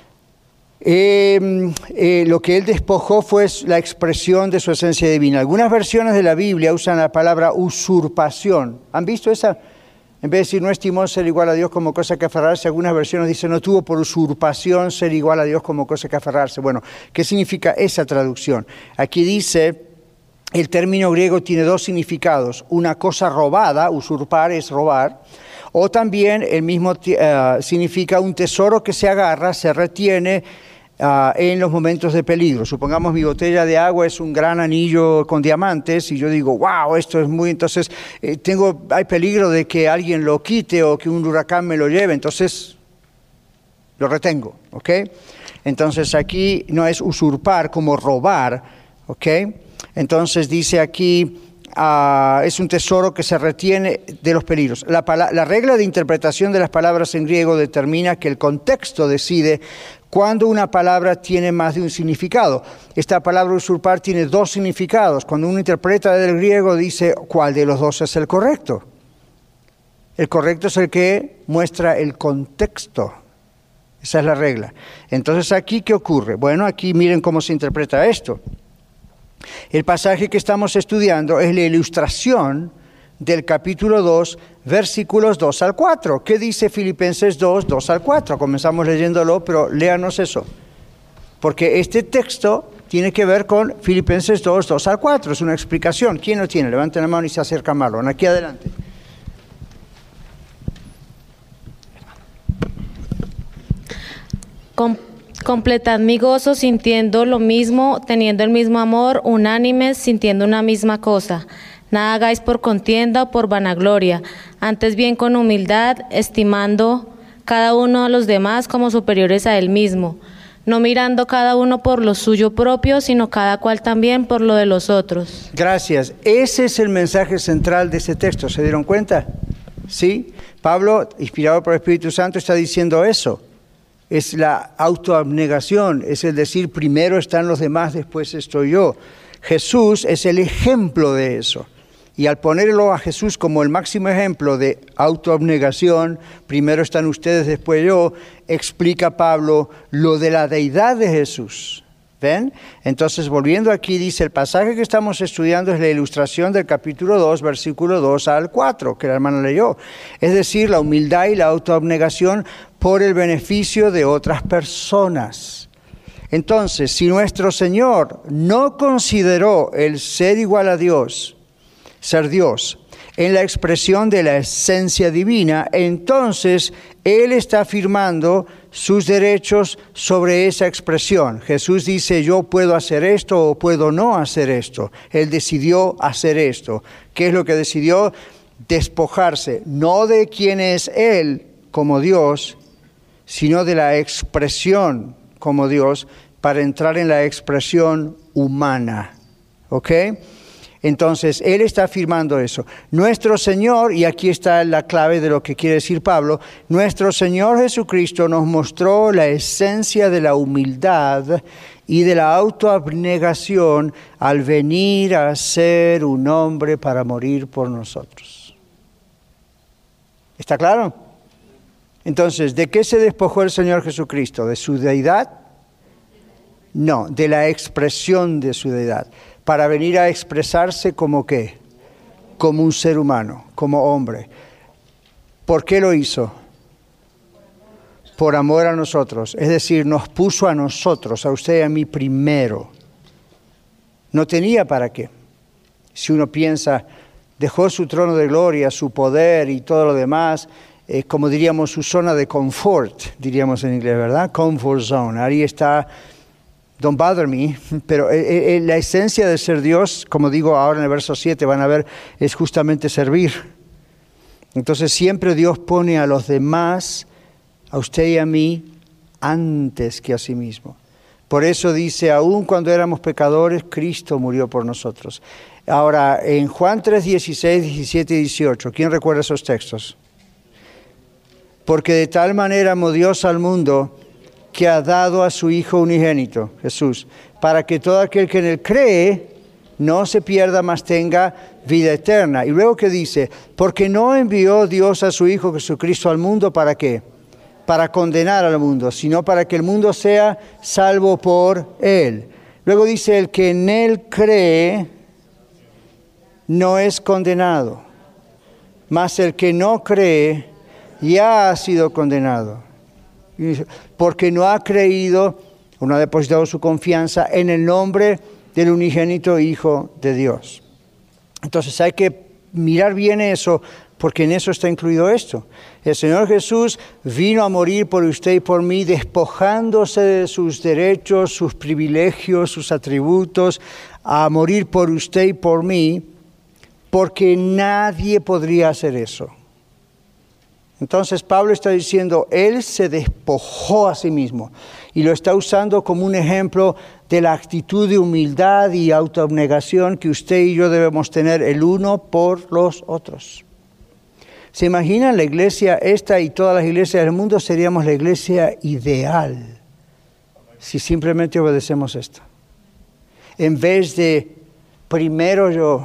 Speaker 2: lo que Él despojó fue la expresión de su esencia divina. Algunas versiones de la Biblia usan la palabra usurpación. ¿Han visto esa? En vez de decir no estimó ser igual a Dios como cosa que aferrarse, algunas versiones dicen no tuvo por usurpación ser igual a Dios como cosa que aferrarse. Bueno, ¿qué significa esa traducción? Aquí dice, el término griego tiene dos significados. Una cosa robada, usurpar es robar. O también el mismo significa un tesoro que se agarra, se retiene en los momentos de peligro. Supongamos mi botella de agua es un gran anillo con diamantes y yo digo, wow, esto es muy... Entonces hay peligro de que alguien lo quite o que un huracán me lo lleve, entonces lo retengo, ¿ok? Entonces aquí no es usurpar como robar, ¿ok? Entonces dice aquí... es un tesoro que se retiene de los peligros. La regla de interpretación de las palabras en griego determina que el contexto decide cuando una palabra tiene más de un significado. Esta palabra usurpar tiene dos significados. Cuando uno interpreta del griego dice cuál de los dos es el correcto. El correcto es el que muestra el contexto. Esa es la regla. Entonces, ¿aquí qué ocurre? Bueno, aquí miren cómo se interpreta esto. El pasaje que estamos estudiando es la ilustración del capítulo 2, versículos 2 al 4. ¿Qué dice Filipenses 2, 2 al 4? Comenzamos leyéndolo, pero léanos eso. Porque este texto tiene que ver con Filipenses 2, 2 al 4. Es una explicación. ¿Quién lo tiene? Levanten la mano y se acerca a Marlon. Aquí adelante.
Speaker 5: Completad mi gozo sintiendo lo mismo, teniendo el mismo amor, unánimes, sintiendo una misma cosa. Nada hagáis por contienda o por vanagloria, antes bien con humildad, estimando cada uno a los demás como superiores a él mismo, no mirando cada uno por lo suyo propio, sino cada cual también por lo de los otros.
Speaker 2: Gracias. Ese es el mensaje central de ese texto. ¿Se dieron cuenta? ¿Sí? Pablo, inspirado por el Espíritu Santo, está diciendo eso. Es la autoabnegación, es el decir, primero están los demás, después estoy yo. Jesús es el ejemplo de eso. Y al ponerlo a Jesús como el máximo ejemplo de autoabnegación, primero están ustedes, después yo, explica Pablo lo de la deidad de Jesús. ¿Ven? Entonces, volviendo aquí, dice, el pasaje que estamos estudiando es la ilustración del capítulo 2, versículo 2 al 4, que la hermana leyó. Es decir, la humildad y la autoabnegación por el beneficio de otras personas. Entonces, si nuestro Señor no consideró el ser igual a Dios, ser Dios, en la expresión de la esencia divina, entonces Él está afirmando sus derechos sobre esa expresión. Jesús dice, yo puedo hacer esto o puedo no hacer esto. Él decidió hacer esto. ¿Qué es lo que decidió? Despojarse, no de quién es Él como Dios, sino de la expresión como Dios, para entrar en la expresión humana. ¿Ok? Entonces, Él está afirmando eso. Nuestro Señor, y aquí está la clave de lo que quiere decir Pablo, nuestro Señor Jesucristo nos mostró la esencia de la humildad y de la autoabnegación al venir a ser un hombre para morir por nosotros. ¿Está claro? Entonces, ¿de qué se despojó el Señor Jesucristo? ¿De su deidad? No, de la expresión de su deidad. Para venir a expresarse como ¿qué? Como un ser humano, como hombre. ¿Por qué lo hizo? Por amor a nosotros. Es decir, nos puso a nosotros, a usted y a mí primero. No tenía para qué. Si uno piensa, dejó su trono de gloria, su poder y todo lo demás, como diríamos, su zona de confort, diríamos en inglés, ¿verdad? Comfort zone. Ahí está, don't bother me, pero la esencia de ser Dios, como digo ahora en el verso 7, van a ver, es justamente servir. Entonces siempre Dios pone a los demás, a usted y a mí, antes que a sí mismo. Por eso dice, aun cuando éramos pecadores, Cristo murió por nosotros. Ahora, en Juan 3, 16, 17 y 18, ¿quién recuerda esos textos? Porque de tal manera amó Dios al mundo que ha dado a su Hijo unigénito, Jesús, para que todo aquel que en él cree no se pierda, mas tenga vida eterna. Y luego que dice, porque no envió Dios a su Hijo Jesucristo al mundo, ¿para qué? Para condenar al mundo, sino para que el mundo sea salvo por él. Luego dice, el que en él cree no es condenado, mas el que no cree ya ha sido condenado, porque no ha creído o no ha depositado su confianza en el nombre del unigénito Hijo de Dios. Entonces hay que mirar bien eso, porque en eso está incluido esto. El Señor Jesús vino a morir por usted y por mí, despojándose de sus derechos, sus privilegios, sus atributos, a morir por usted y por mí, porque nadie podría hacer eso. Entonces Pablo está diciendo, Él se despojó a sí mismo y lo está usando como un ejemplo de la actitud de humildad y autoabnegación que usted y yo debemos tener el uno por los otros. ¿Se imaginan la iglesia esta y todas las iglesias del mundo? Seríamos la iglesia ideal si simplemente obedecemos esto. En vez de primero yo,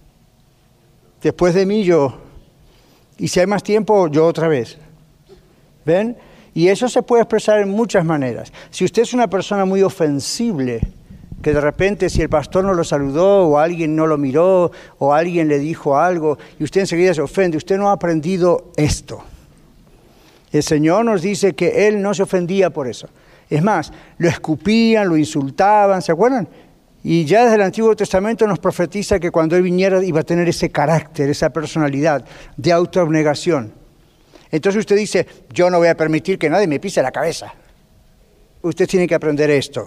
Speaker 2: después de mí yo, y si hay más tiempo, yo otra vez. ¿Ven? Y eso se puede expresar en muchas maneras. Si usted es una persona muy ofensible, que de repente si el pastor no lo saludó, o alguien no lo miró, o alguien le dijo algo, y usted enseguida se ofende, usted no ha aprendido esto. El Señor nos dice que Él no se ofendía por eso. Es más, lo escupían, lo insultaban, ¿se acuerdan? Y ya desde el Antiguo Testamento nos profetiza que cuando Él viniera iba a tener ese carácter, esa personalidad de autoabnegación. Entonces usted dice, yo no voy a permitir que nadie me pise la cabeza. Usted tiene que aprender esto.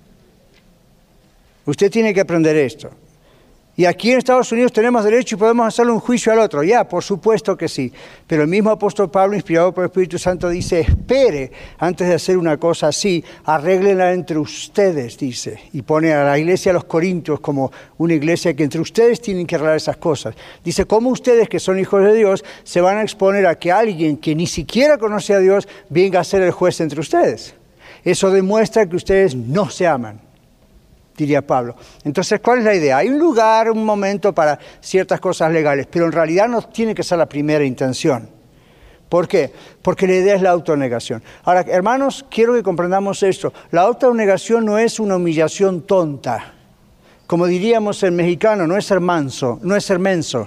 Speaker 2: Usted tiene que aprender esto. Y aquí en Estados Unidos tenemos derecho y podemos hacerle un juicio al otro. Ya, por supuesto que sí. Pero el mismo apóstol Pablo, inspirado por el Espíritu Santo, dice, espere antes de hacer una cosa así, arréglenla entre ustedes, dice. Y pone a la iglesia de los Corintios como una iglesia que entre ustedes tienen que arreglar esas cosas. Dice, ¿cómo ustedes que son hijos de Dios se van a exponer a que alguien que ni siquiera conoce a Dios venga a ser el juez entre ustedes? Eso demuestra que ustedes no se aman, diría Pablo. Entonces, ¿cuál es la idea? Hay un lugar, un momento para ciertas cosas legales, pero en realidad no tiene que ser la primera intención. ¿Por qué? Porque la idea es la autonegación. Ahora, hermanos, quiero que comprendamos esto. La autonegación no es una humillación tonta. Como diríamos en mexicano, no es ser manso, no es ser menso.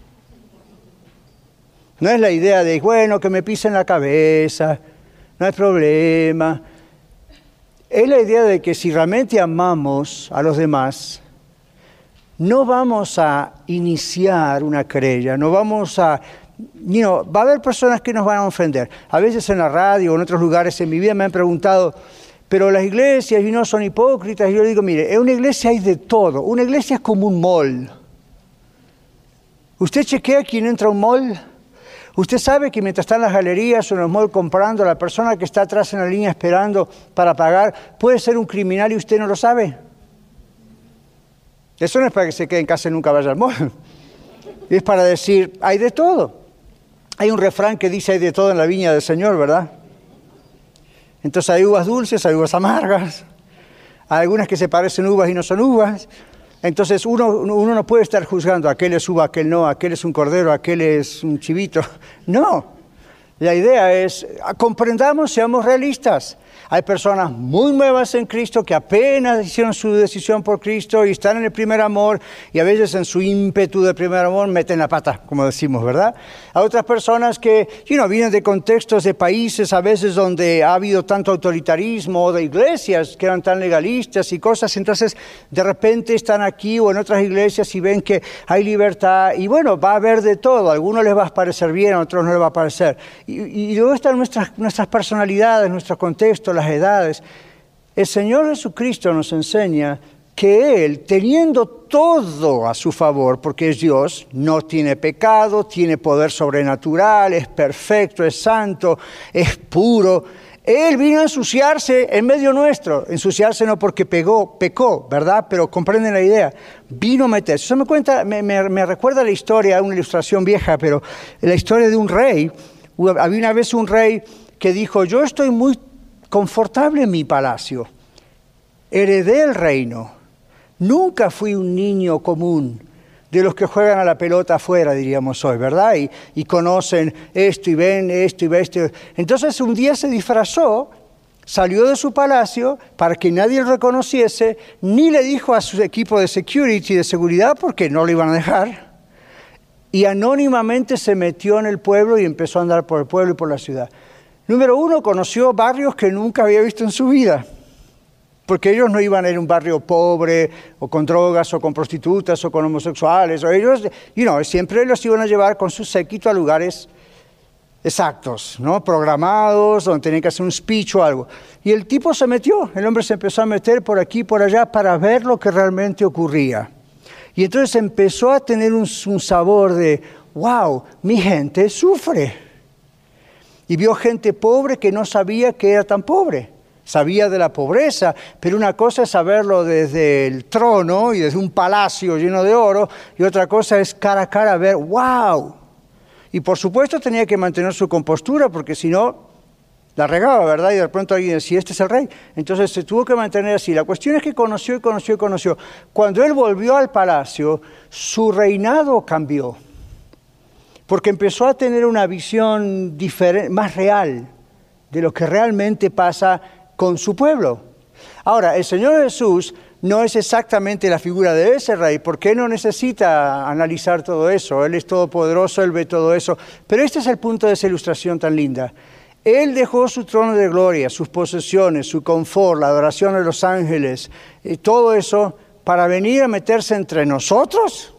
Speaker 2: No es la idea de, bueno, que me pisen la cabeza, no hay problema. Es la idea de que si realmente amamos a los demás, no vamos a iniciar una querella, no vamos a... va a haber personas que nos van a ofender. A veces en la radio o en otros lugares en mi vida me han preguntado, pero las iglesias no son hipócritas. Y yo digo, mire, en una iglesia hay de todo. Una iglesia es como un mall. ¿Usted chequea quién entra a un mall? Usted sabe que mientras está en las galerías o en los malls comprando, la persona que está atrás en la línea esperando para pagar puede ser un criminal y usted no lo sabe. Eso no es para que se quede en casa y nunca vaya al mall. Es para decir, hay de todo. Hay un refrán que dice, hay de todo en la viña del Señor, ¿verdad? Entonces hay uvas dulces, hay uvas amargas, hay algunas que se parecen uvas y no son uvas. Entonces uno no puede estar juzgando, aquel es uva, aquel no, aquel es un cordero, aquel es un chivito. No, La idea es, comprendamos, seamos realistas. Hay personas muy nuevas en Cristo que apenas hicieron su decisión por Cristo y están en el primer amor y a veces en su ímpetu de primer amor meten la pata, como decimos, ¿verdad? Hay otras personas que vienen de contextos de países a veces donde ha habido tanto autoritarismo, o de iglesias que eran tan legalistas y cosas, entonces de repente están aquí o en otras iglesias y ven que hay libertad y bueno, va a haber de todo. A algunos les va a parecer bien, a otros no les va a parecer. Y luego están nuestras personalidades, nuestro contexto, las edades. El Señor Jesucristo nos enseña que Él, teniendo todo a su favor, porque es Dios, no tiene pecado, tiene poder sobrenatural, es perfecto, es santo, es puro. Él vino a ensuciarse en medio nuestro. Ensuciarse no porque pecó, ¿verdad? Pero comprenden la idea. Vino a meterse. Eso me recuerda la historia, una ilustración vieja, pero la historia de un rey. Había una vez un rey que dijo, yo estoy muy confortable en mi palacio, heredé el reino, nunca fui un niño común de los que juegan a la pelota afuera, diríamos hoy, ¿verdad? Y conocen esto y ven esto y ven esto. Entonces un día se disfrazó, salió de su palacio para que nadie lo reconociese, ni le dijo a su equipo de security, de seguridad, porque no lo iban a dejar. Y anónimamente se metió en el pueblo y empezó a andar por el pueblo y por la ciudad. Número uno, conoció barrios que nunca había visto en su vida, porque ellos no iban a ir a un barrio pobre, o con drogas, o con prostitutas, o con homosexuales, o ellos, siempre los iban a llevar con su séquito a lugares exactos, ¿no? Programados, donde tenían que hacer un speech o algo. Y el tipo se metió, el hombre se empezó a meter por aquí y por allá para ver lo que realmente ocurría. Y entonces empezó a tener un sabor de, wow, mi gente sufre. Y vio gente pobre que no sabía que era tan pobre. Sabía de la pobreza, pero una cosa es saberlo desde el trono y desde un palacio lleno de oro, y otra cosa es cara a cara ver, wow. Y por supuesto tenía que mantener su compostura, porque si no, la regaba, ¿verdad? Y de pronto alguien decía, este es el rey. Entonces se tuvo que mantener así. La cuestión es que conoció. Cuando él volvió al palacio, su reinado cambió. Porque empezó a tener una visión diferente, más real de lo que realmente pasa con su pueblo. Ahora, el Señor Jesús no es exactamente la figura de ese rey, porque Él no necesita analizar todo eso. Él es todopoderoso, Él ve todo eso. Pero este es el punto de esa ilustración tan linda. Él dejó su trono de gloria, sus posesiones, su confort, la adoración de los ángeles, todo eso para venir a meterse entre nosotros,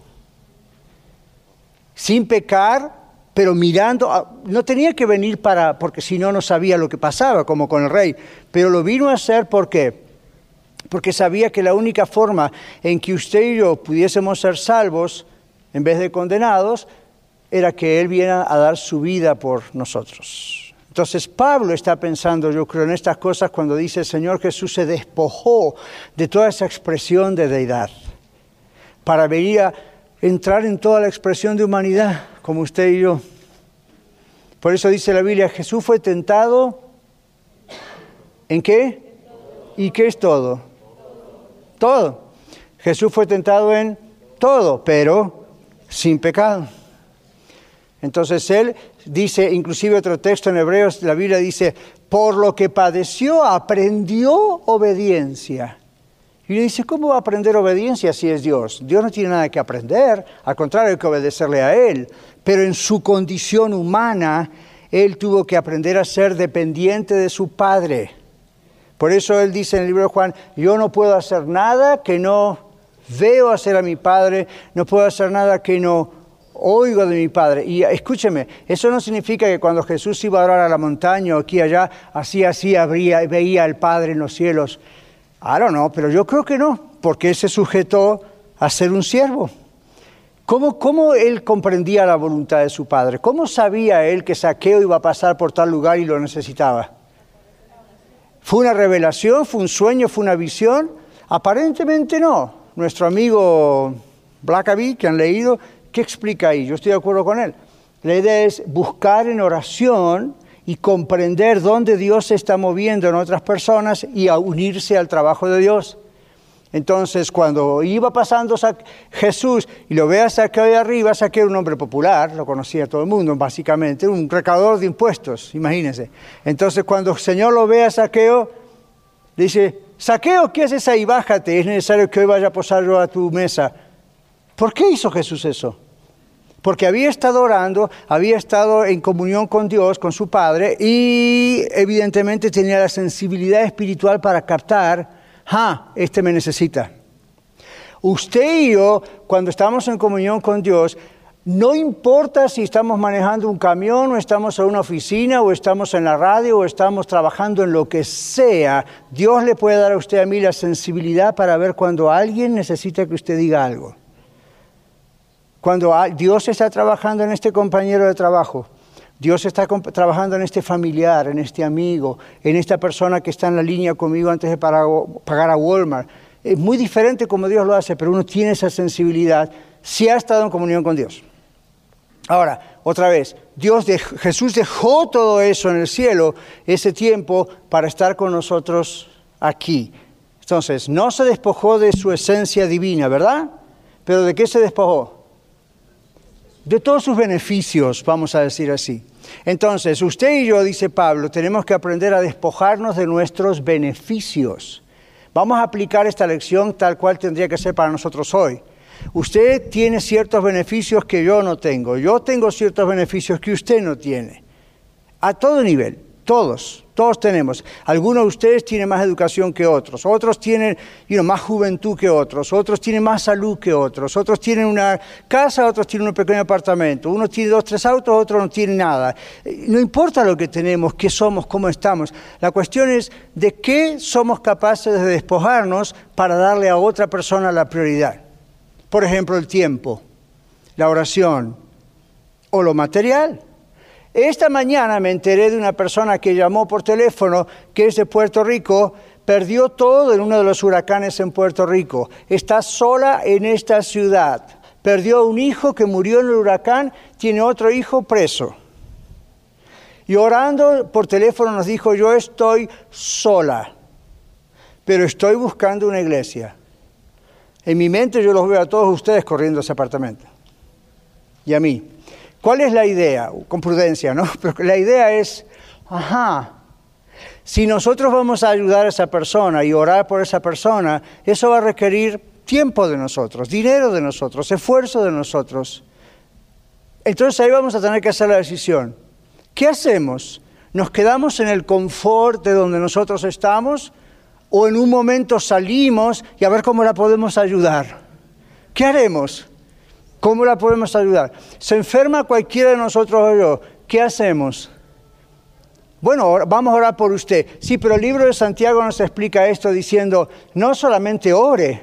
Speaker 2: sin pecar, pero mirando. No tenía que venir porque si no sabía lo que pasaba, como con el rey, pero lo vino a hacer ¿por qué? Porque sabía que la única forma en que usted y yo pudiésemos ser salvos, en vez de condenados, era que Él viera a dar su vida por nosotros. Entonces Pablo está pensando, yo creo, en estas cosas cuando dice el Señor Jesús se despojó de toda esa expresión de deidad para venir a entrar en toda la expresión de humanidad, como usted y yo. Por eso dice la Biblia, Jesús fue tentado, ¿en qué? ¿Y qué es todo? Todo. Jesús fue tentado en todo, pero sin pecado. Entonces Él dice, inclusive otro texto en Hebreos, la Biblia dice, por lo que padeció, aprendió obediencia. Y le dice, ¿cómo va a aprender obediencia si es Dios? Dios no tiene nada que aprender, al contrario, hay que obedecerle a Él. Pero en su condición humana, Él tuvo que aprender a ser dependiente de su Padre. Por eso Él dice en el libro de Juan, yo no puedo hacer nada que no veo hacer a mi Padre, no puedo hacer nada que no oigo de mi Padre. Y escúcheme, eso no significa que cuando Jesús iba a orar a la montaña o aquí y allá, así veía al Padre en los cielos. I don't know, pero yo creo que no, porque Él se sujetó a ser un siervo. ¿Cómo Él comprendía la voluntad de su Padre? ¿Cómo sabía Él que Zaqueo iba a pasar por tal lugar y lo necesitaba? ¿Fue una revelación? ¿Fue un sueño? ¿Fue una visión? Aparentemente no. Nuestro amigo Blackaby, que han leído, ¿qué explica ahí? Yo estoy de acuerdo con él. La idea es buscar en oración y comprender dónde Dios se está moviendo en otras personas y a unirse al trabajo de Dios. Entonces, cuando iba pasando Jesús y lo ve a Zaqueo ahí arriba, Zaqueo era un hombre popular, lo conocía todo el mundo, básicamente, un recaudador de impuestos, imagínense. Entonces, cuando el Señor lo ve a Zaqueo, le dice, Zaqueo, ¿qué haces ahí? Bájate, es necesario que hoy vaya a posar yo a tu mesa. ¿Por qué hizo Jesús eso? Porque había estado orando, había estado en comunión con Dios, con su Padre, y evidentemente tenía la sensibilidad espiritual para captar, este me necesita. Usted y yo, cuando estamos en comunión con Dios, no importa si estamos manejando un camión, o estamos en una oficina, o estamos en la radio, o estamos trabajando en lo que sea, Dios le puede dar a usted y a mí la sensibilidad para ver cuando alguien necesita que usted diga algo. Cuando Dios está trabajando en este compañero de trabajo, Dios está trabajando en este familiar, en este amigo, en esta persona que está en la línea conmigo antes de pagar a Walmart. Es muy diferente como Dios lo hace, pero uno tiene esa sensibilidad si ha estado en comunión con Dios. Ahora, otra vez, Jesús dejó todo eso en el cielo, ese tiempo, para estar con nosotros aquí. Entonces, no se despojó de su esencia divina, ¿verdad? ¿Pero de qué se despojó? De todos sus beneficios, vamos a decir así. Entonces, usted y yo, dice Pablo, tenemos que aprender a despojarnos de nuestros beneficios. Vamos a aplicar esta lección tal cual tendría que ser para nosotros hoy. Usted tiene ciertos beneficios que yo no tengo. Yo tengo ciertos beneficios que usted no tiene. A todo nivel, todos tenemos. Algunos de ustedes tienen más educación que otros. Otros tienen más juventud que otros. Otros tienen más salud que otros. Otros tienen una casa, otros tienen un pequeño apartamento. Uno tiene 2, 3 autos, otro no tiene nada. No importa lo que tenemos, qué somos, cómo estamos. La cuestión es de qué somos capaces de despojarnos para darle a otra persona la prioridad. Por ejemplo, el tiempo, la oración o lo material. Esta mañana me enteré de una persona que llamó por teléfono, que es de Puerto Rico, perdió todo en uno de los huracanes en Puerto Rico. Está sola en esta ciudad. Perdió un hijo que murió en el huracán, tiene otro hijo preso. Y orando por teléfono nos dijo, yo estoy sola, pero estoy buscando una iglesia. En mi mente yo los veo a todos ustedes corriendo a ese apartamento. Y a mí. ¿Cuál es la idea? Con prudencia, ¿no? Pero la idea es, si nosotros vamos a ayudar a esa persona y orar por esa persona, eso va a requerir tiempo de nosotros, dinero de nosotros, esfuerzo de nosotros. Entonces ahí vamos a tener que hacer la decisión. ¿Qué hacemos? ¿Nos quedamos en el confort de donde nosotros estamos? ¿O en un momento salimos y a ver cómo la podemos ayudar? ¿Qué haremos? ¿Cómo la podemos ayudar? Se enferma cualquiera de nosotros o yo. ¿Qué hacemos? Bueno, vamos a orar por usted. Sí, pero el libro de Santiago nos explica esto diciendo, no solamente ore.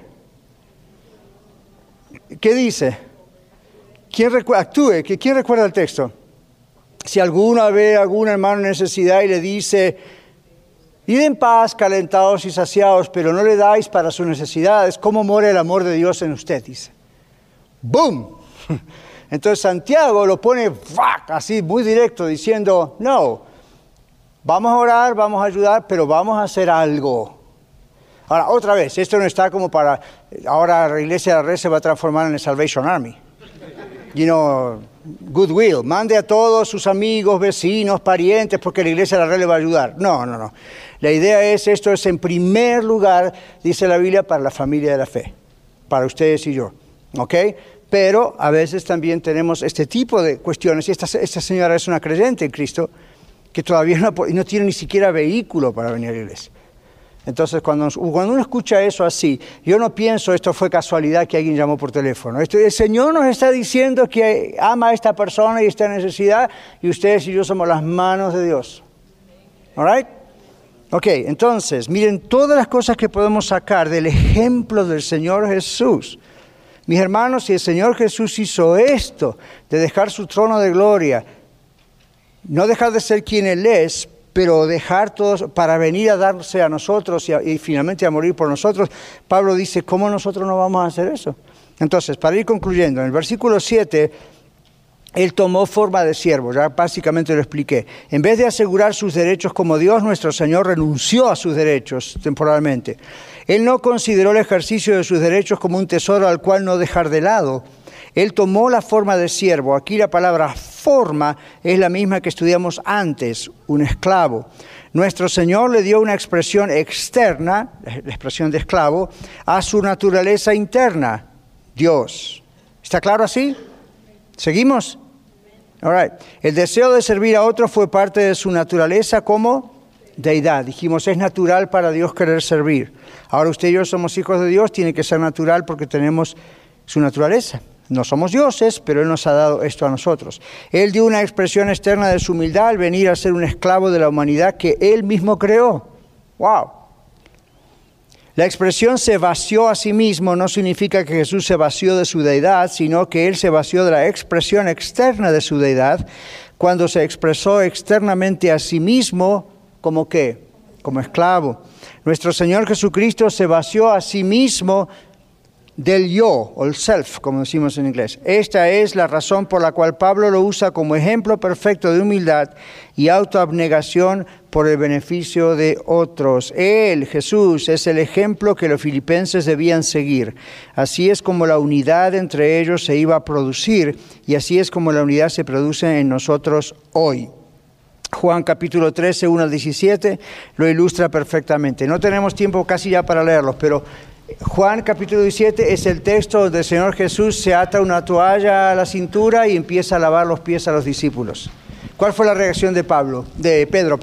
Speaker 2: ¿Qué dice? Actúe. ¿Quién recuerda el texto? Si alguno ve a algún hermano en necesidad y le dice, id en paz, calentados y saciados, pero no le dais para sus necesidades, ¿cómo mora el amor de Dios en usted? Dice. ¡Boom! Entonces Santiago lo pone así muy directo diciendo, no, vamos a orar, vamos a ayudar, pero vamos a hacer algo. Ahora, otra vez, esto no está como para, ahora la Iglesia de la Red se va a transformar en el Salvation Army. Goodwill, mande a todos sus amigos, vecinos, parientes, porque la Iglesia de la Red le va a ayudar. No. La idea es, esto es en primer lugar, dice la Biblia, para la familia de la fe, para ustedes y yo. ¿Ok? Pero a veces también tenemos este tipo de cuestiones. Y esta señora es una creyente en Cristo que todavía no tiene ni siquiera vehículo para venir a la iglesia. Entonces, cuando uno escucha eso así, yo no pienso esto fue casualidad que alguien llamó por teléfono. El Señor nos está diciendo que ama a esta persona y esta necesidad, y ustedes y yo somos las manos de Dios. ¿All right? Ok, entonces, miren todas las cosas que podemos sacar del ejemplo del Señor Jesús. Mis hermanos, si el Señor Jesús hizo esto, de dejar su trono de gloria, no dejar de ser quien Él es, pero dejar todo para venir a darse a nosotros y finalmente a morir por nosotros, Pablo dice, ¿cómo nosotros no vamos a hacer eso? Entonces, para ir concluyendo, en el versículo 7, Él tomó forma de siervo, ya básicamente lo expliqué. En vez de asegurar sus derechos como Dios, nuestro Señor renunció a sus derechos temporalmente. Él no consideró el ejercicio de sus derechos como un tesoro al cual no dejar de lado. Él tomó la forma de siervo. Aquí la palabra forma es la misma que estudiamos antes, un esclavo. Nuestro Señor le dio una expresión externa, la expresión de esclavo, a su naturaleza interna, Dios. ¿Está claro así? ¿Seguimos? All right. El deseo de servir a otros fue parte de su naturaleza como deidad. Dijimos, es natural para Dios querer servir. Ahora usted y yo somos hijos de Dios, tiene que ser natural porque tenemos su naturaleza. No somos dioses, pero Él nos ha dado esto a nosotros. Él dio una expresión externa de su humildad al venir a ser un esclavo de la humanidad que Él mismo creó. ¡Wow! La expresión se vació a sí mismo no significa que Jesús se vació de su deidad, sino que Él se vació de la expresión externa de su deidad cuando se expresó externamente a sí mismo, ¿como qué? Como esclavo. Nuestro Señor Jesucristo se vació a sí mismo del yo, o el self, como decimos en inglés. Esta es la razón por la cual Pablo lo usa como ejemplo perfecto de humildad y autoabnegación por el beneficio de otros. Él, Jesús, es el ejemplo que los filipenses debían seguir. Así es como la unidad entre ellos se iba a producir y así es como la unidad se produce en nosotros hoy. Juan capítulo 13, 1 al 17 lo ilustra perfectamente. No tenemos tiempo casi ya para leerlos, pero Juan capítulo 17 es el texto donde el Señor Jesús se ata una toalla a la cintura y empieza a lavar los pies a los discípulos. ¿Cuál fue la reacción de Pedro?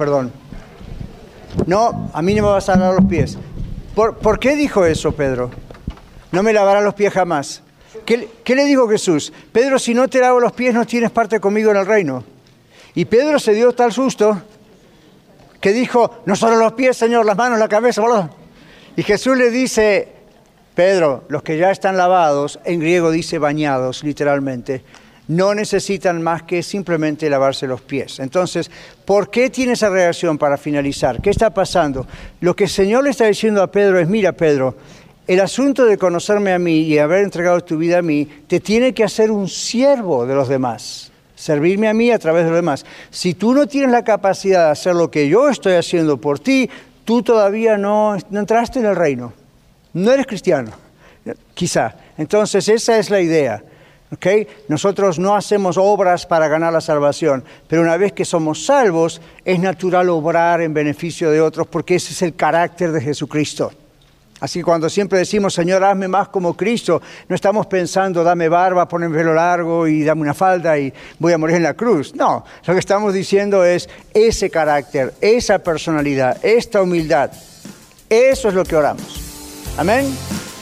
Speaker 2: No, a mí no me vas a lavar los pies. ¿Por qué dijo eso Pedro? No me lavará los pies jamás. ¿Qué le dijo Jesús? Pedro, si no te lavo los pies no tienes parte conmigo en el reino. Y Pedro se dio tal susto que dijo, no solo los pies, Señor, las manos, la cabeza, boludo. Y Jesús le dice, Pedro, los que ya están lavados, en griego dice bañados, literalmente, no necesitan más que simplemente lavarse los pies. Entonces, ¿por qué tiene esa reacción para finalizar? ¿Qué está pasando? Lo que el Señor le está diciendo a Pedro es, mira Pedro, el asunto de conocerme a mí y haber entregado tu vida a mí, te tiene que hacer un siervo de los demás. Servirme a mí a través de los demás. Si tú no tienes la capacidad de hacer lo que yo estoy haciendo por ti, tú todavía no entraste en el reino. No eres cristiano, quizá. Entonces esa es la idea. ¿Okay? Nosotros no hacemos obras para ganar la salvación, pero una vez que somos salvos, es natural obrar en beneficio de otros porque ese es el carácter de Jesucristo. Así que cuando siempre decimos, Señor, hazme más como Cristo, no estamos pensando, dame barba, ponme pelo largo y dame una falda y voy a morir en la cruz. No, lo que estamos diciendo es ese carácter, esa personalidad, esta humildad. Eso es lo que oramos. Amén.